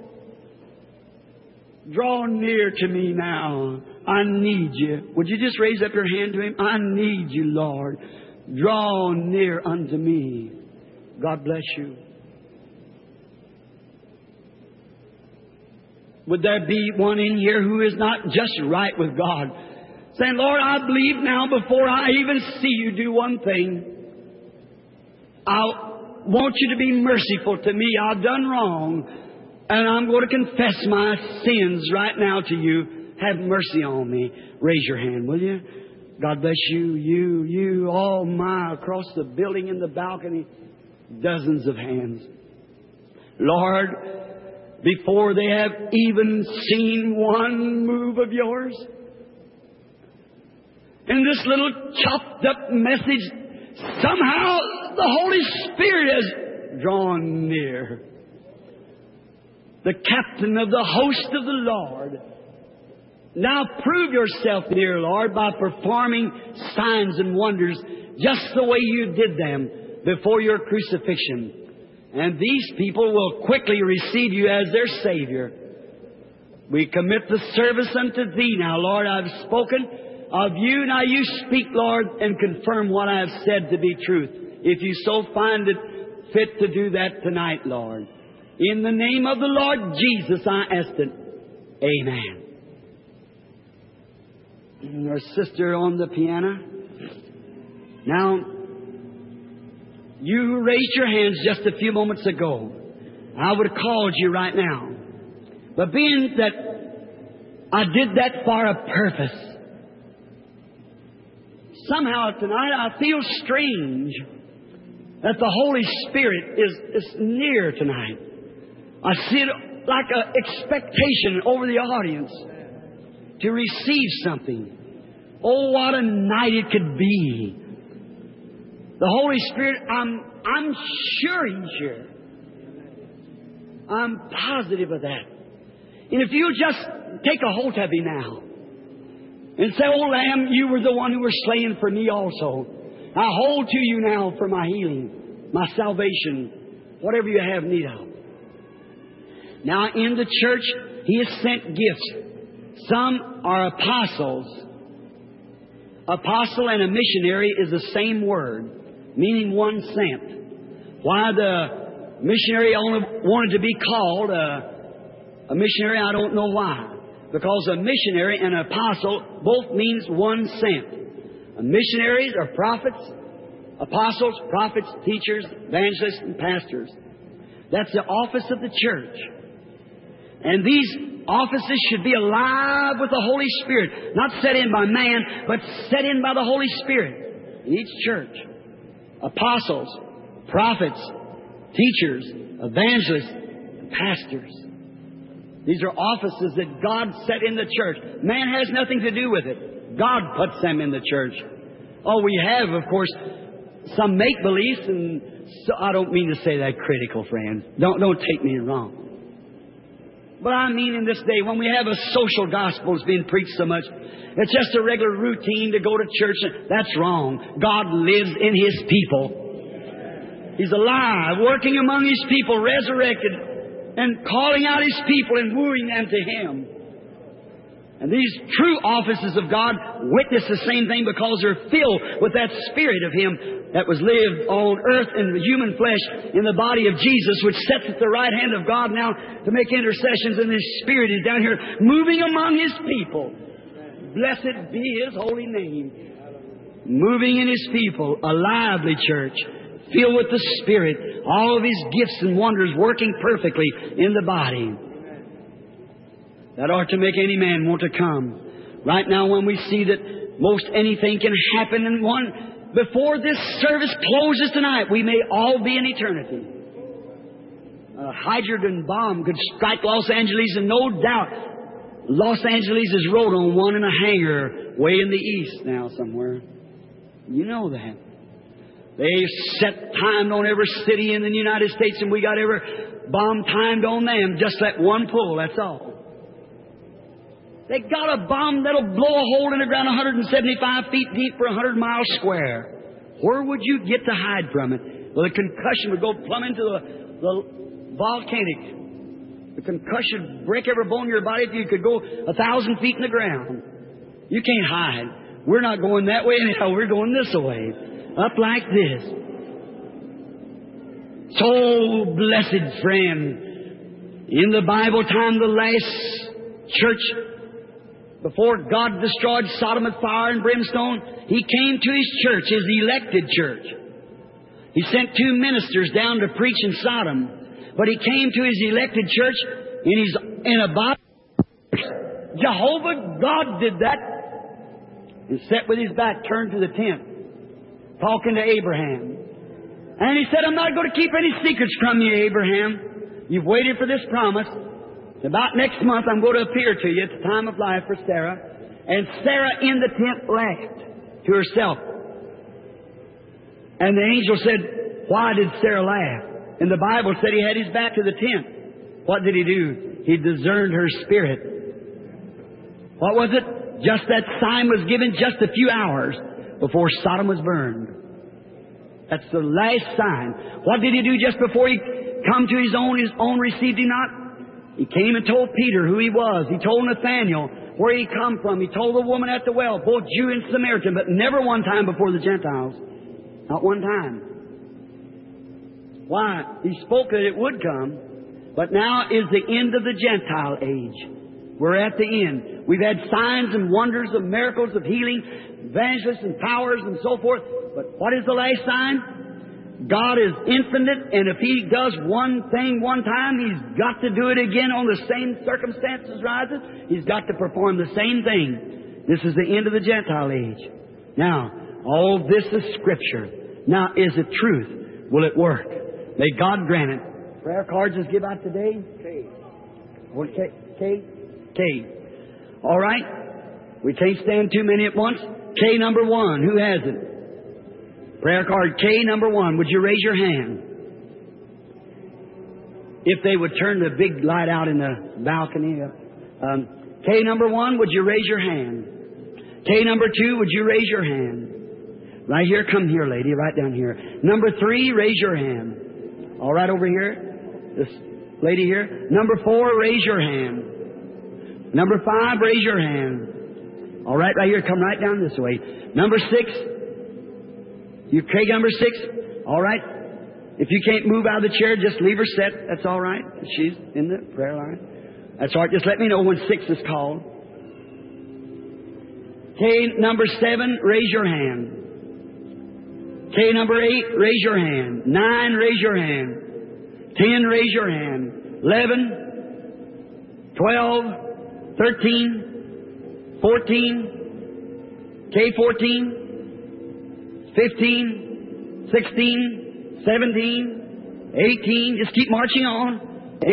Draw near to me now. I need You. Would you just raise up your hand to Him? I need You, Lord. Draw near unto me. God bless you. Would there be one in here who is not just right with God? Saying, Lord, I believe now before I even see you do one thing. I want you to be merciful to me. I've done wrong. And I'm going to confess my sins right now to you. Have mercy on me. Raise your hand, will you? God bless you, you, all my, across the building in the balcony. Dozens of hands. Lord, before they have even seen one move of yours, in this little chopped up message, somehow the Holy Spirit has drawn near. The captain of the host of the Lord. Now prove yourself, dear Lord, by performing signs and wonders just the way you did them before your crucifixion. And these people will quickly receive you as their Savior. We commit the service unto Thee now, Lord. I've spoken of you. Now you speak, Lord, and confirm what I have said to be truth. If you so find it fit to do that tonight, Lord. In the name of the Lord Jesus, I ask it. Amen. And our sister on the piano. Now, you who raised your hands just a few moments ago, I would have called you right now. But being that I did that for a purpose, somehow tonight I feel strange that the Holy Spirit is near tonight. I see it like an expectation over the audience to receive something. Oh, what a night it could be. The Holy Spirit, I'm sure He's here. I'm positive of that. And if you'll just take a hold of Him now and say, oh, Lamb, you were the one who was slain for me also. I hold to you now for my healing, my salvation, whatever you have need of. Now, in the church, He has sent gifts. Some are apostles. Apostle and a missionary is the same word, meaning one sent. Why the missionary only wanted to be called a missionary, I don't know why. Because a missionary and an apostle both means one sent. Missionaries are prophets, apostles, prophets, teachers, evangelists, and pastors. That's the office of the church. And these offices should be alive with the Holy Spirit. Not set in by man, but set in by the Holy Spirit. In each church. Apostles, prophets, teachers, evangelists, and pastors. These are offices that God set in the church. Man has nothing to do with it. God puts them in the church. Oh, we have, of course, some make-beliefs, and so I don't mean to say that critical, friends. Don't take me wrong. But I mean in this day, when we have a social gospel that's being preached so much, it's just a regular routine to go to church. That's wrong. God lives in His people. He's alive, working among His people, resurrected, and calling out His people and wooing them to Him. And these true offices of God witness the same thing because they're filled with that Spirit of Him that was lived on earth in the human flesh in the body of Jesus, which sits at the right hand of God now to make intercessions, and His Spirit is down here moving among His people. Blessed be His holy name. Moving in His people, a lively church, filled with the Spirit, all of His gifts and wonders working perfectly in the body. That ought to make any man want to come. Right now, when we see that most anything can happen in one, before this service closes tonight, we may all be in eternity. A hydrogen bomb could strike Los Angeles, and no doubt Los Angeles is wrote on one in a hangar way in the east now somewhere. You know that. They set timed on every city in the United States, and we got every bomb timed on them. Just that one pull, that's all. They got a bomb that'll blow a hole in the ground 175 feet deep for 100 miles square. Where would you get to hide from it? Well, the concussion would go plumb into the volcanic. The concussion would break every bone in your body if you could go 1,000 feet in the ground. You can't hide. We're not going that way anyhow. We're going this way. Up like this. So, blessed friend, In the Bible time, the last church, before God destroyed Sodom with fire and brimstone, He came to His church, His elected church. He sent 2 ministers down to preach in Sodom, but He came to His elected church in a body. Jehovah God did that. He sat with His back turned to the tent, talking to Abraham. And He said, I'm not going to keep any secrets from you, Abraham. You've waited for this promise. About next month, I'm going to appear to you at the time of life for Sarah. And Sarah in the tent laughed to herself. And the angel said, why did Sarah laugh? And the Bible said he had his back to the tent. What did he do? He discerned her spirit. What was it? Just that sign was given just a few hours before Sodom was burned. That's the last sign. What did he do just before he come to his own received him not? He came and told Peter who he was. He told Nathanael where he come from. He told the woman at the well, both Jew and Samaritan, but never one time before the Gentiles. Not one time. Why? He spoke that it would come, but now is the end of the Gentile age. We're at the end. We've had signs and wonders of miracles of healing, evangelists and powers and so forth. But what is the last sign? God is infinite, and if He does one thing one time, He's got to do it again on the same circumstances rises. He's got to perform the same thing. This is the end of the Gentile age. Now, all this is Scripture. Now, is it truth? Will it work? May God grant it. Prayer cards just give out today? K. All right. We can't stand too many at once. K number 1. Who has it? Prayer card K number 1. Would you raise your hand? If they would turn the big light out in the balcony. K number 1, would you raise your hand? K number 2, would you raise your hand? Right here, come here, lady, right down here. Number 3, raise your hand. All right, over here. This lady here. Number 4, raise your hand. Number 5, raise your hand. All right, right here, come right down this way. Number 6, you Craig, number 6. All right. If you can't move out of the chair, just leave her set. That's all right. She's in the prayer line. That's all right. Just let me know when 6 is called. K number 7, raise your hand. K number 8, raise your hand. 9, raise your hand. 10, raise your hand. 11, 12, 13, 14, K14, 15, 16, 17, 18. Just keep marching on.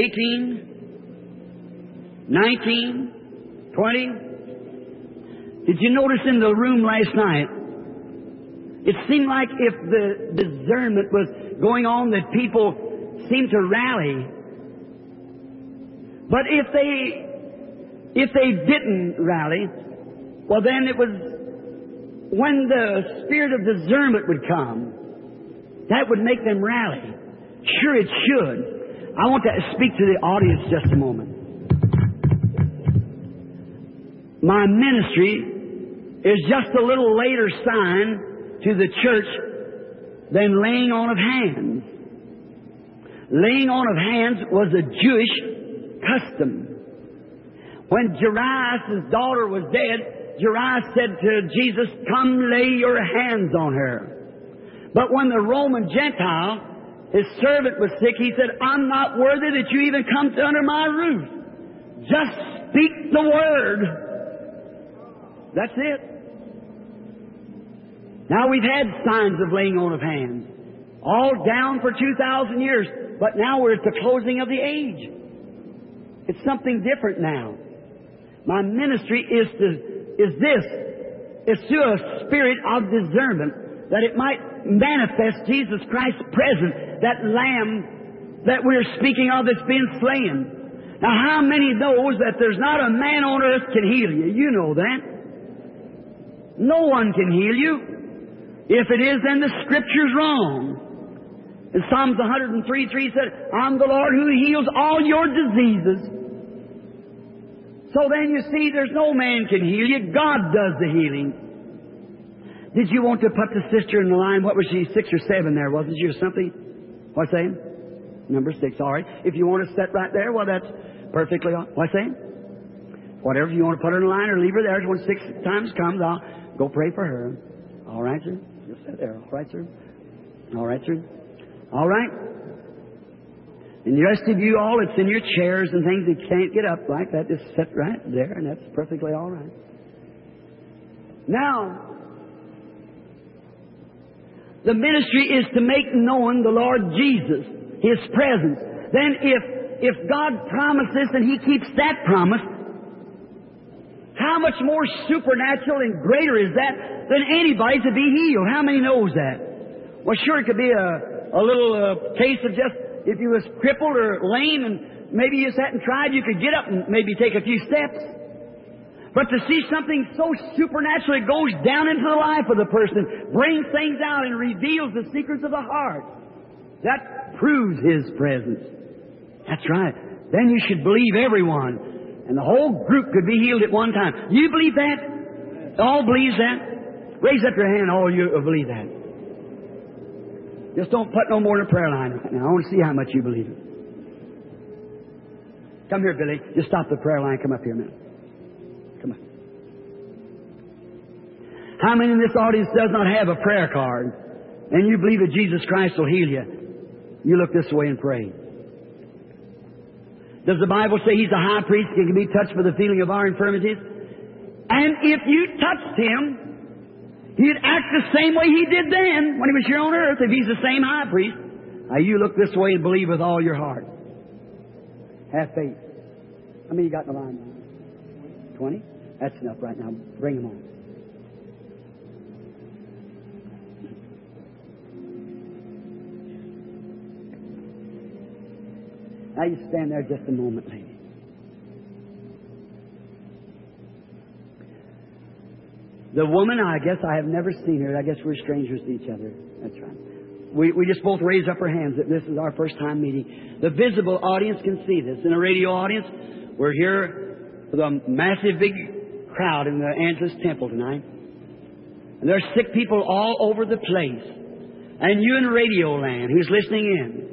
18, 19, 20. Did you notice in the room last night, it seemed like if the discernment was going on that people seemed to rally. But if they didn't rally, well then it was when the spirit of discernment would come, that would make them rally. Sure it should. I want to speak to the audience just a moment. My ministry is just a little later sign to the church than laying on of hands. Laying on of hands was a Jewish custom. When Jairus' daughter was dead, Jairus said to Jesus, "Come lay your hands on her." But when the Roman Gentile, his servant, was sick, he said, "I'm not worthy that you even come under my roof. Just speak the word." That's it. Now we've had signs of laying on of hands, all down for 2,000 years, but now we're at the closing of the age. It's something different now. My ministry is through a spirit of discernment, that it might manifest Jesus Christ present, that Lamb that we're speaking of that's been slain. Now, how many knows that there's not a man on earth can heal you? You know that. No one can heal you. If it is, then the Scripture's wrong. And Psalms 103:3 said, "I'm the Lord who heals all your diseases." So then you see, there's no man can heal you. God does the healing. Did you want to put the sister in the line? What was she, 6 or 7 there, wasn't she, or something? What's that? Number 6, all right. If you want to sit right there, well, that's perfectly all. What's that? Whatever, you want to put her in line or leave her there. When 6 times comes, I'll go pray for her. All right, sir? Just sit there. All right, sir? All right, sir? All right? And the rest of you all, it's in your chairs and things that can't get up like that. Just sit right there, and that's perfectly all right. Now, the ministry is to make known the Lord Jesus, His presence. Then if God promises and He keeps that promise, how much more supernatural and greater is that than anybody to be healed? How many knows that? Well, sure, it could be a little case of just if you was crippled or lame and maybe you sat and tried, you could get up and maybe take a few steps. But to see something so supernatural, it goes down into the life of the person, brings things out and reveals the secrets of the heart. That proves His presence. That's right. Then you should believe everyone. And the whole group could be healed at one time. You believe that? All believes that? Raise up your hand, all you believe that. Just don't put no more in a prayer line right now. I want to see how much you believe it. Come here, Billy. Just stop the prayer line. Come up here a minute. Come on. How many in this audience does not have a prayer card? And you believe that Jesus Christ will heal you? You look this way and pray. Does the Bible say He's a high priest and can be touched with the feeling of our infirmities? And if you touched Him, He'd act the same way He did then when He was here on earth, if He's the same high priest. Now you look this way and believe with all your heart. Have faith. How many you got in the line? 20? That's enough right now. Bring them on. Now you stand there just a moment, lady. The woman, I guess I have never seen her. I guess we're strangers to each other. That's right. We just both raised up our hands that this is our first time meeting. The visible audience can see this. In a radio audience, we're here with a massive big crowd in the Angelus Temple tonight. And there's sick people all over the place. And you in Radio Land who's listening in.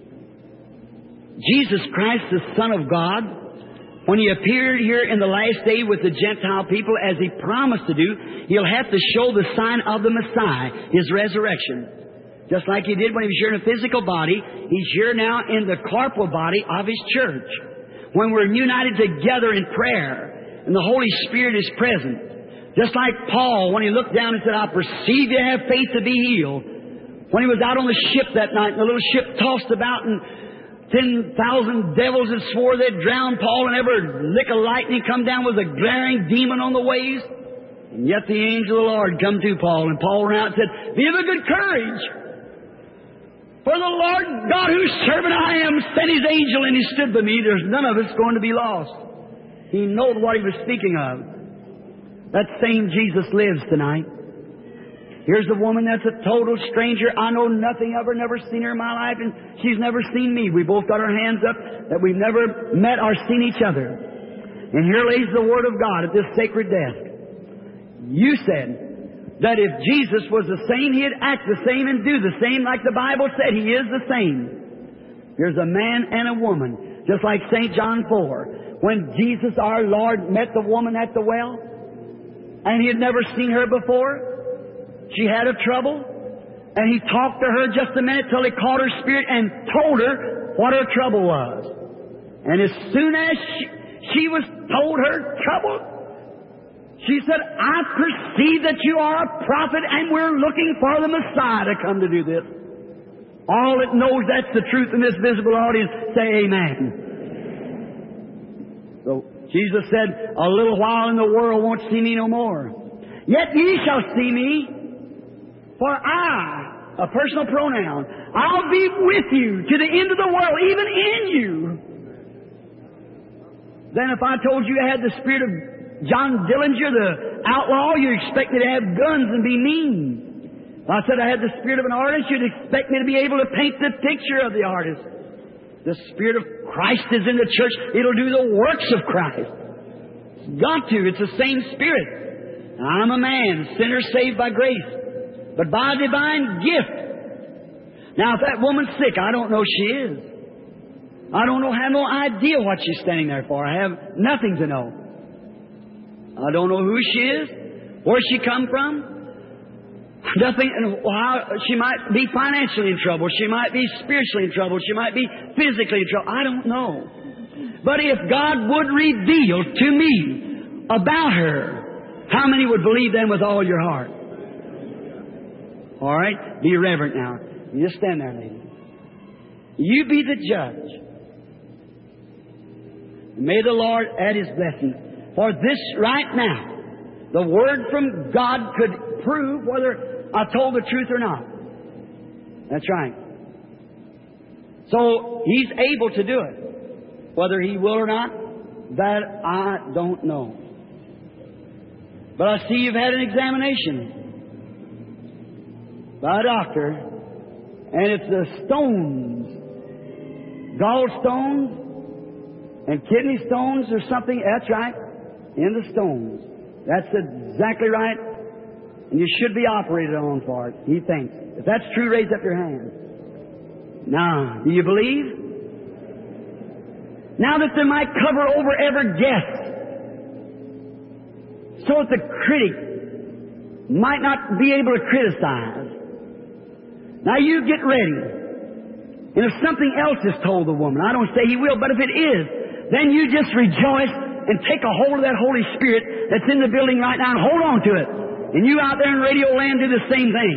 Jesus Christ, the Son of God, when He appeared here in the last day with the Gentile people, as He promised to do, He'll have to show the sign of the Messiah, His resurrection. Just like He did when He was here in a physical body, He's here now in the corporal body of His church. When we're united together in prayer, and the Holy Spirit is present. Just like Paul, when he looked down and said, I perceive you have faith to be healed. When he was out on the ship that night, and the little ship tossed about, and 10,000 devils that swore they'd drown Paul, and every lick of lightning come down was a glaring demon on the waves. And yet the angel of the Lord come to Paul, and Paul ran out and said, be of a good courage. For the Lord God whose servant I am sent His angel, and He stood by me. There's none of us going to be lost. He knew what He was speaking of. That same Jesus lives tonight. Here's a woman that's a total stranger. I know nothing of her, never seen her in my life, and she's never seen me. We both got our hands up that we've never met or seen each other. And here lays the Word of God at this sacred desk. You said that if Jesus was the same, He'd act the same and do the same like the Bible said He is the same. Here's a man and a woman, just like St. John 4. When Jesus our Lord met the woman at the well, and He had never seen her before, she had a trouble, and He talked to her just a minute till He caught her spirit and told her what her trouble was. And as soon as she was told her trouble, she said, I perceive that you are a prophet, and we're looking for the Messiah to come to do this. All that knows that's the truth in this visible audience, say amen. So Jesus said, a little while and the world won't see me no more. Yet ye shall see me, for I, a personal pronoun, I'll be with you to the end of the world, even in you. Then if I told you I had the spirit of John Dillinger, the outlaw, you expected to have guns and be mean. If I said I had the spirit of an artist, you'd expect me to be able to paint the picture of the artist. The Spirit of Christ is in the church. It'll do the works of Christ. It's got to. It's the same Spirit. Now, I'm a man, sinner saved by grace, but by a divine gift. Now, if that woman's sick, I don't know she is. I don't know, have no idea what she's standing there for. I have nothing to know. I don't know who she is, where she come from. Nothing, and how she might be financially in trouble. She might be spiritually in trouble. She might be physically in trouble. I don't know. But if God would reveal to me about her, how many would believe then with all your heart? All right? Be reverent now. You just stand there, lady. You be the judge. May the Lord add His blessing. For this right now, the Word from God could prove whether I told the truth or not. That's right. So He's able to do it. Whether He will or not, that I don't know. But I see you've had an examination by a doctor, and it's the stones, gallstones, and kidney stones or something. That's right, in the stones. That's exactly right. And you should be operated on for it, he thinks. If that's true, raise up your hand. Now, do you believe? Now that they might cover over every guess, so that the critic might not be able to criticize. Now you get ready. And if something else is told the woman, I don't say he will, but if it is, then you just rejoice and take a hold of that Holy Spirit that's in the building right now and hold on to it. And you out there in Radio Land do the same thing.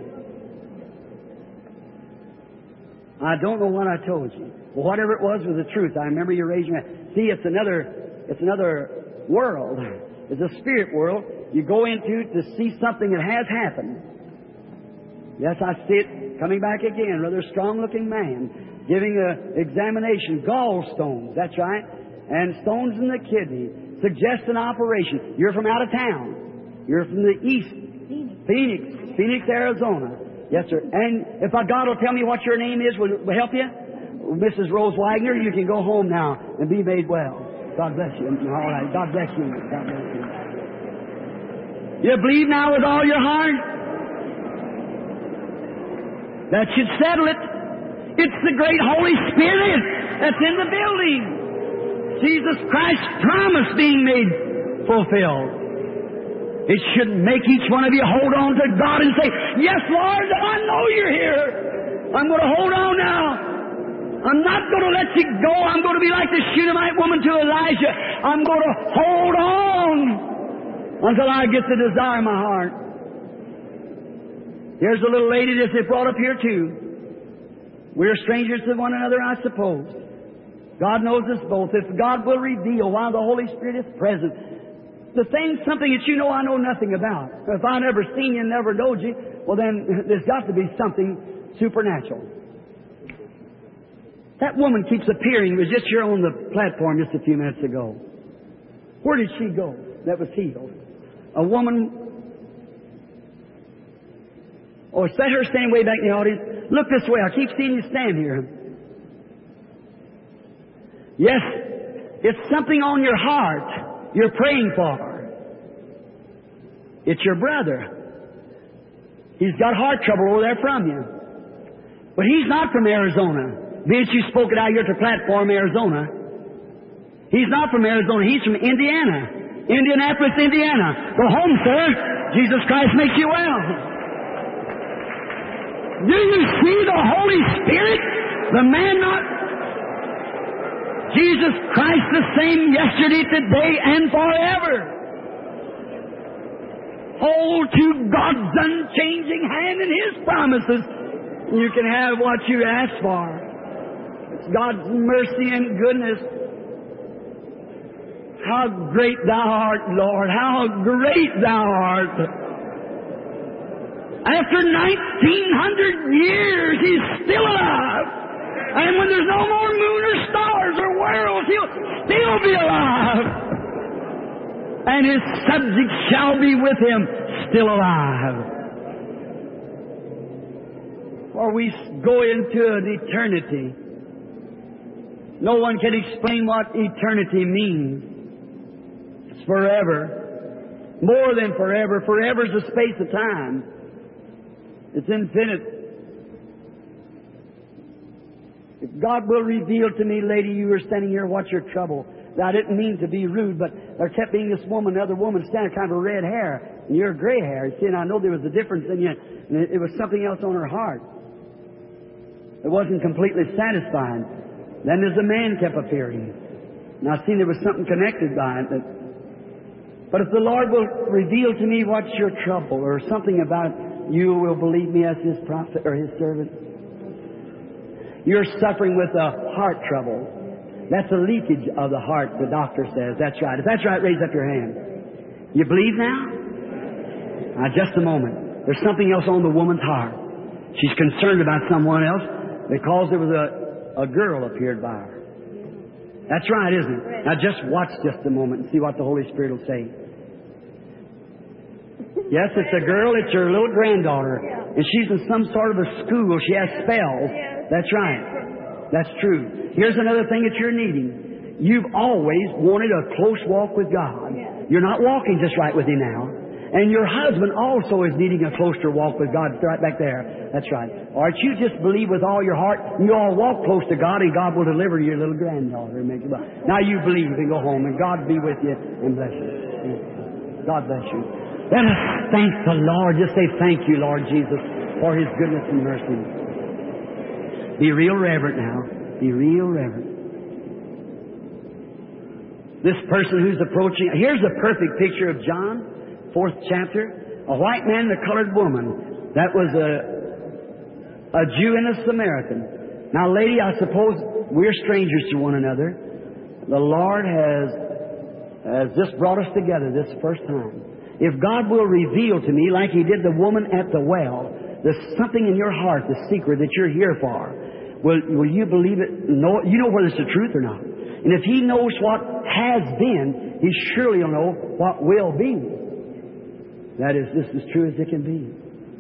I don't know what I told you. Well, whatever it was the truth. I remember you raising your hand. See, it's another world. It's a spirit world you go into to see something that has happened. Yes, I see it coming back again. Rather strong-looking man giving an examination. Gallstones, that's right. And stones in the kidney. Suggest an operation. You're from out of town. You're from the east. Phoenix, Arizona. Yes, sir. And if God will tell me what your name is, will help you? Mrs. Rose Wagner, you can go home now and be made well. God bless you. All right. God bless you. God bless you. You believe now with all your heart? That should settle it. It's the great Holy Spirit that's in the building. Jesus Christ's promise being made fulfilled. It should make each one of you hold on to God and say, yes, Lord, I know you're here. I'm going to hold on now. I'm not going to let you go. I'm going to be like the Shunammite woman to Elijah. I'm going to hold on until I get the desire in my heart. Here's a little lady that they brought up here too. We're strangers to one another, I suppose. God knows us both. If God will reveal while the Holy Spirit is present, the thing, something that you know I know nothing about. If I never seen you and never knowed you, well then there's got to be something supernatural. That woman keeps appearing. It was just here on the platform just a few minutes ago. Where did she go that was healed? A woman. Oh, set her standing way back in the audience. Look this way. I keep seeing you stand here. Yes, it's something on your heart you're praying for. It's your brother. He's got heart trouble over there from you. But he's not from Arizona. Vince, you spoke it out here at the platform, Arizona. He's not from Arizona. He's from Indiana. Indianapolis, Indiana. Go home, sir. Jesus Christ makes you well. Do you see the Holy Spirit? The man not... Jesus Christ the same yesterday, today, and forever. Hold to God's unchanging hand and His promises. You can have what you ask for. It's God's mercy and goodness. How great Thou art, Lord. How great Thou art. After 1900 years, He's still alive. And when there's no more moon or stars or worlds, He'll still be alive. And His subjects shall be with Him, still alive. For we go into an eternity. No one can explain what eternity means. It's forever. More than forever. Forever is a space of time. It's infinite. If God will reveal to me, lady, you were standing here, what's your trouble? Now, I didn't mean to be rude, but there kept being this woman, another woman standing, kind of a red hair, and you're gray hair. You see, and I know there was a difference in you, and it was something else on her heart. It wasn't completely satisfied. Then there's a man kept appearing. And I seen there was something connected by it. But if the Lord will reveal to me what's your trouble, or something about it, you will believe me as His prophet or His servant. You're suffering with a heart trouble. That's a leakage of the heart, the doctor says. That's right. If that's right, raise up your hand. You believe now? Now, just a moment. There's something else on the woman's heart. She's concerned about someone else because there was a girl appeared by her. That's right, isn't it? Now, just watch just a moment and see what the Holy Spirit will say. Yes, it's a girl. It's her little granddaughter. And she's in some sort of a school. She has spells. That's right. That's true. Here's another thing that you're needing. You've always wanted a close walk with God. You're not walking just right with Him now. And your husband also is needing a closer walk with God. It's right back there. That's right. All right, you just believe with all your heart. You all walk close to God, and God will deliver your little granddaughter. And make you well. Now you believe and go home, and God be with you and bless you. God bless you. Let us thank the Lord. Just say, thank you, Lord Jesus, for His goodness and mercy. Be real reverent now. Be real reverent. This person who's approaching, here's a perfect picture of John, 4th chapter. A white man and a colored woman. That was a Jew and a Samaritan. Now, lady, I suppose we're strangers to one another. The Lord has just brought us together this first time. If God will reveal to me, like He did the woman at the well, there's something in your heart, the secret that you're here for. Will you believe it? Know, you know whether it's the truth or not. And if He knows what has been, He surely will know what will be. That is just as true as it can be.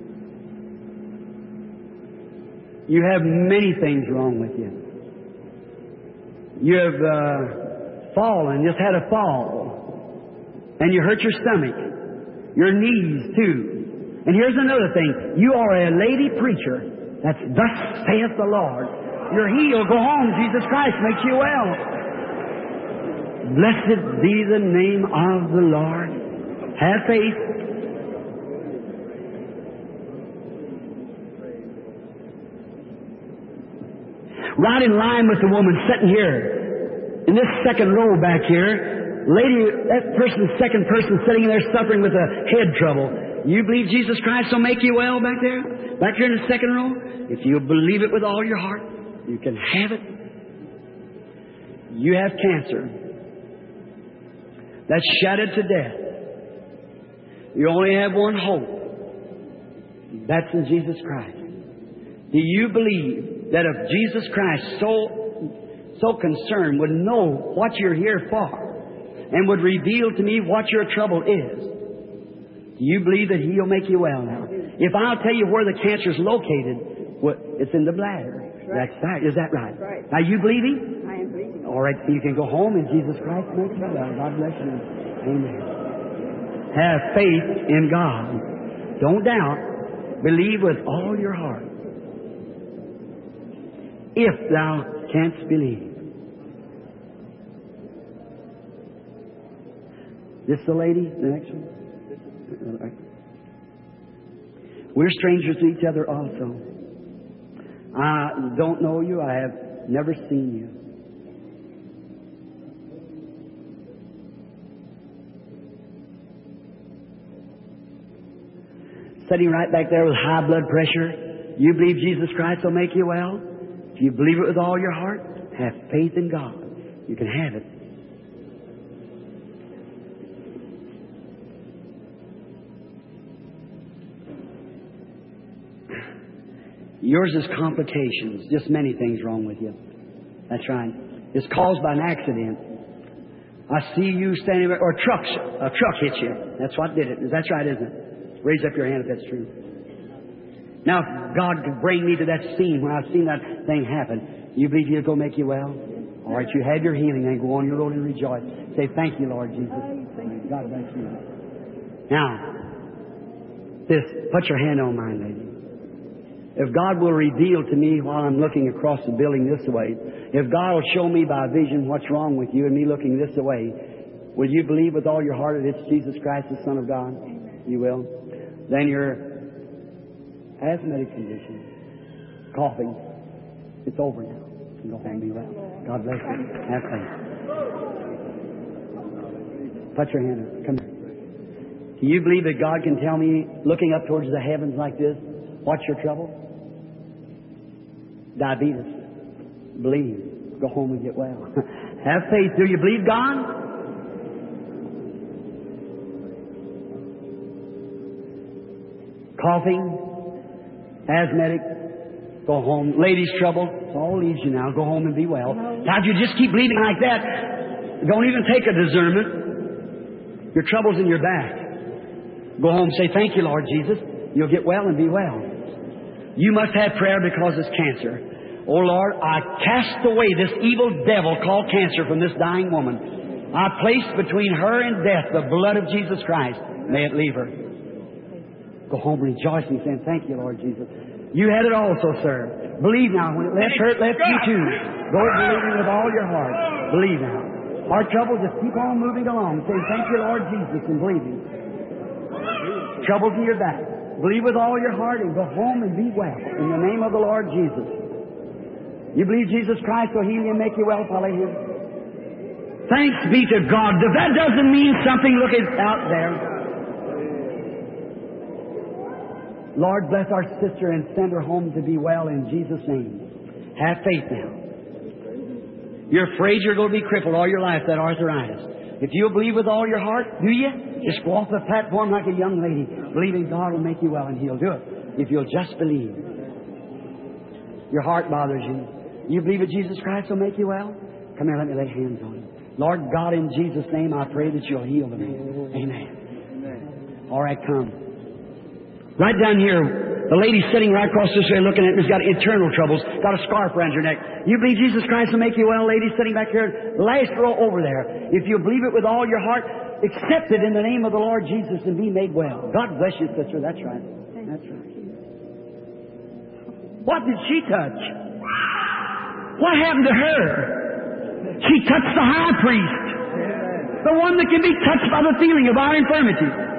You have many things wrong with you. You have fallen, just had a fall. And you hurt your stomach. Your knees, too. And here's another thing. You are a lady preacher. That's thus saith the Lord. You're healed. Go home. Jesus Christ makes you well. Blessed be the name of the Lord. Have faith. Right in line with the woman sitting here, in this second row back here, lady, that person, second person sitting in there suffering with a head trouble. You believe Jesus Christ will make you well back there? Back here in the second row? If you believe it with all your heart, you can have it. You have cancer that's shattered to death. You only have one hope. That's in Jesus Christ. Do you believe that if Jesus Christ so concerned would know what you're here for and would reveal to me what your trouble is, do you believe that He'll make you well now? If I'll tell you where the cancer's located, it's in the bladder. That's right. Is that right? Right. Now you believe Him? I am believing. All right, so you can go home and Jesus Christ makes you well. God bless you. Amen. Have faith in God. Don't doubt. Believe with all your heart. If thou canst believe. This the lady? The next one? We're strangers to each other also. I don't know you. I have never seen you. Sitting right back there with high blood pressure. You believe Jesus Christ will make you well? If you believe it with all your heart, have faith in God. You can have it. Yours is complications, just many things wrong with you. That's right. It's caused by an accident. I see you standing there, or a truck hit you. That's what did it. That's right, isn't it? Raise up your hand if that's true. Now, if God could bring me to that scene when I've seen that thing happen, you believe He'll go make you well? All right, you have your healing and go on your road and rejoice. Say, thank you, Lord Jesus. God bless you. Now, put your hand on mine, lady. If God will reveal to me while I'm looking across the building this way, if God will show me by vision what's wrong with you and me looking this way, will you believe with all your heart that it's Jesus Christ, the Son of God? You will. Then your asthmatic condition, coughing, it's over now. You can go home and be well. God bless you. Have faith. Put your hand up. Come here. Do you believe that God can tell me, looking up towards the heavens like this, what's your trouble? Diabetes. Believe. Go home and get well. Have faith. Do you believe God? Coughing. Asthmatic. Go home. Ladies' trouble. It's all leaves you now. Go home and be well. Now, if you just keep believing like that, don't even take a discernment. Your trouble's in your back. Go home and say, thank you, Lord Jesus. You'll get well and be well. You must have prayer because it's cancer. Oh, Lord, I cast away this evil devil called cancer from this dying woman. I place between her and death the blood of Jesus Christ. May it leave her. Go home rejoicing, saying, thank you, Lord Jesus. You had it also, sir. Believe now. When it left her, it left you too. Go believing with all your heart. Believe now. Our trouble, just keep on moving along. Say, thank you, Lord Jesus, and believing. Troubles in your back. Believe with all your heart and go home and be well. In the name of the Lord Jesus. You believe Jesus Christ will heal you and make you well, follow Him? Thanks be to God. If that doesn't mean something, look it out there. Lord, bless our sister and send her home to be well in Jesus' name. Have faith now. You're afraid you're going to be crippled all your life, that arthritis. If you'll believe with all your heart, do you? Just go off the platform like a young lady, believing God will make you well, and He'll do it. If you'll just believe. Your heart bothers you. You believe that Jesus Christ will make you well? Come here, let me lay hands on you. Lord God, in Jesus' name, I pray that you'll heal the man. Amen. All right, come. Right down here, the lady sitting right across this way looking at me has got internal troubles, got a scarf around your neck. You believe Jesus Christ will make you well? Lady sitting back here, last row over there. If you believe it with all your heart, accept it in the name of the Lord Jesus and be made well. God bless you, sister. That's right. That's right. What did she touch? What happened to her? She touched the high priest. The one that can be touched by the feeling of our infirmity.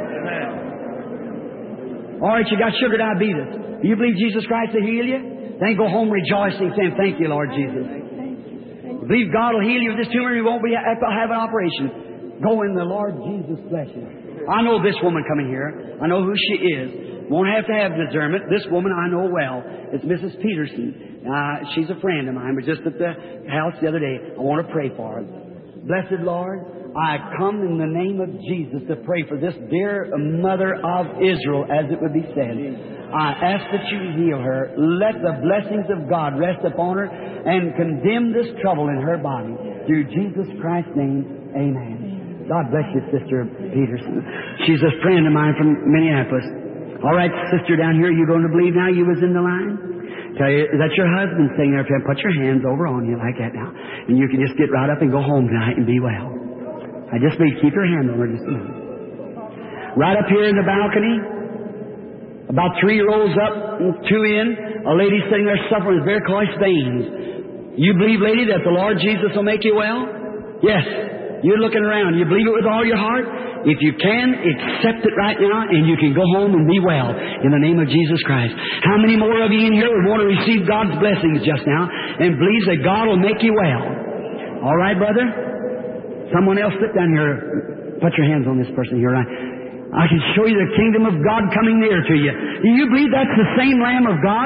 All right, you got sugar diabetes. Do you believe Jesus Christ will heal you? Then go home rejoicing, saying, thank you, Lord Jesus. Believe God will heal you of this tumor. You won't have to have an operation. Go in the Lord Jesus bless you. I know this woman coming here. I know who she is. Won't have to have discernment. This woman I know well. It's Mrs. Peterson. She's a friend of mine. We're just at the house the other day. I want to pray for her. Blessed Lord, I come in the name of Jesus to pray for this dear mother of Israel, as it would be said. I ask that you heal her. Let the blessings of God rest upon her and condemn this trouble in her body. Through Jesus Christ's name, amen. God bless you, Sister Peterson. She's a friend of mine from Minneapolis. All right, sister down here, you going to believe now you was in the line? Tell you, that's your husband sitting there. Put your hands over on you like that now. And you can just get right up and go home tonight and be well. I just need keep your hand over just a minute. Right up here in the balcony, about 3 rows up and 2 in, a lady sitting there suffering with varicose veins. You believe, lady, that the Lord Jesus will make you well? Yes. You're looking around. You believe it with all your heart? If you can, accept it right now, and you can go home and be well in the name of Jesus Christ. How many more of you in here would want to receive God's blessings just now and believe that God will make you well? All right, brother? Someone else sit down here. Put your hands on this person here. I can show you the kingdom of God coming near to you. Do you believe that's the same Lamb of God?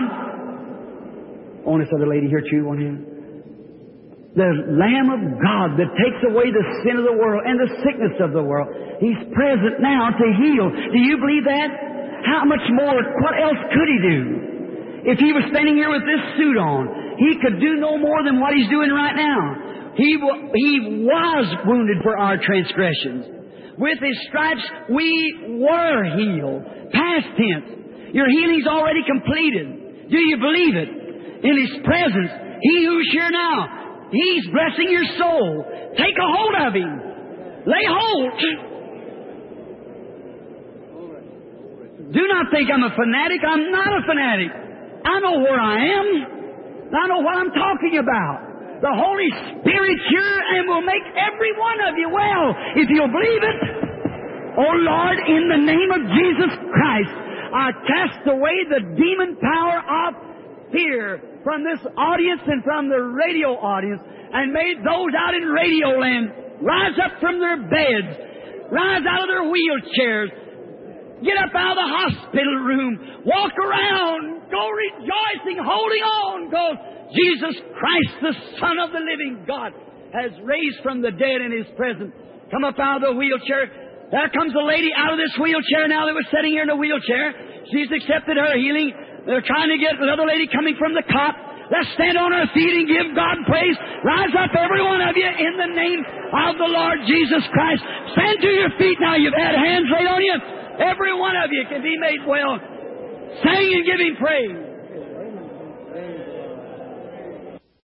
Oh, this other lady here too, one hand. The Lamb of God that takes away the sin of the world and the sickness of the world. He's present now to heal. Do you believe that? How much more? What else could He do? If He was standing here with this suit on, He could do no more than what He's doing right now. He was wounded for our transgressions. With His stripes we were healed. Past tense. Your healing's already completed. Do you believe it? In His presence, He who's here now, He's blessing your soul. Take a hold of Him. Lay hold. Do not think I'm a fanatic. I'm not a fanatic. I know where I am. I know what I'm talking about. The Holy Spirit here and will make every one of you well if you'll believe it. Oh Lord, in the name of Jesus Christ, I cast away the demon power of fear from this audience and from the radio audience, and made those out in radio land rise up from their beds, rise out of their wheelchairs, get up out of the hospital room, walk around, go rejoicing, holding on, go, Jesus Christ, the Son of the living God, has raised from the dead in His presence. Come up out of the wheelchair. There comes a lady out of this wheelchair now that was sitting here in a wheelchair. She's accepted her healing. They're trying to get another lady coming from the cot. Let's stand on our feet and give God praise. Rise up, every one of you, in the name of the Lord Jesus Christ. Stand to your feet now. You've had hands laid on you. Every one of you can be made well. Sing and give Him praise.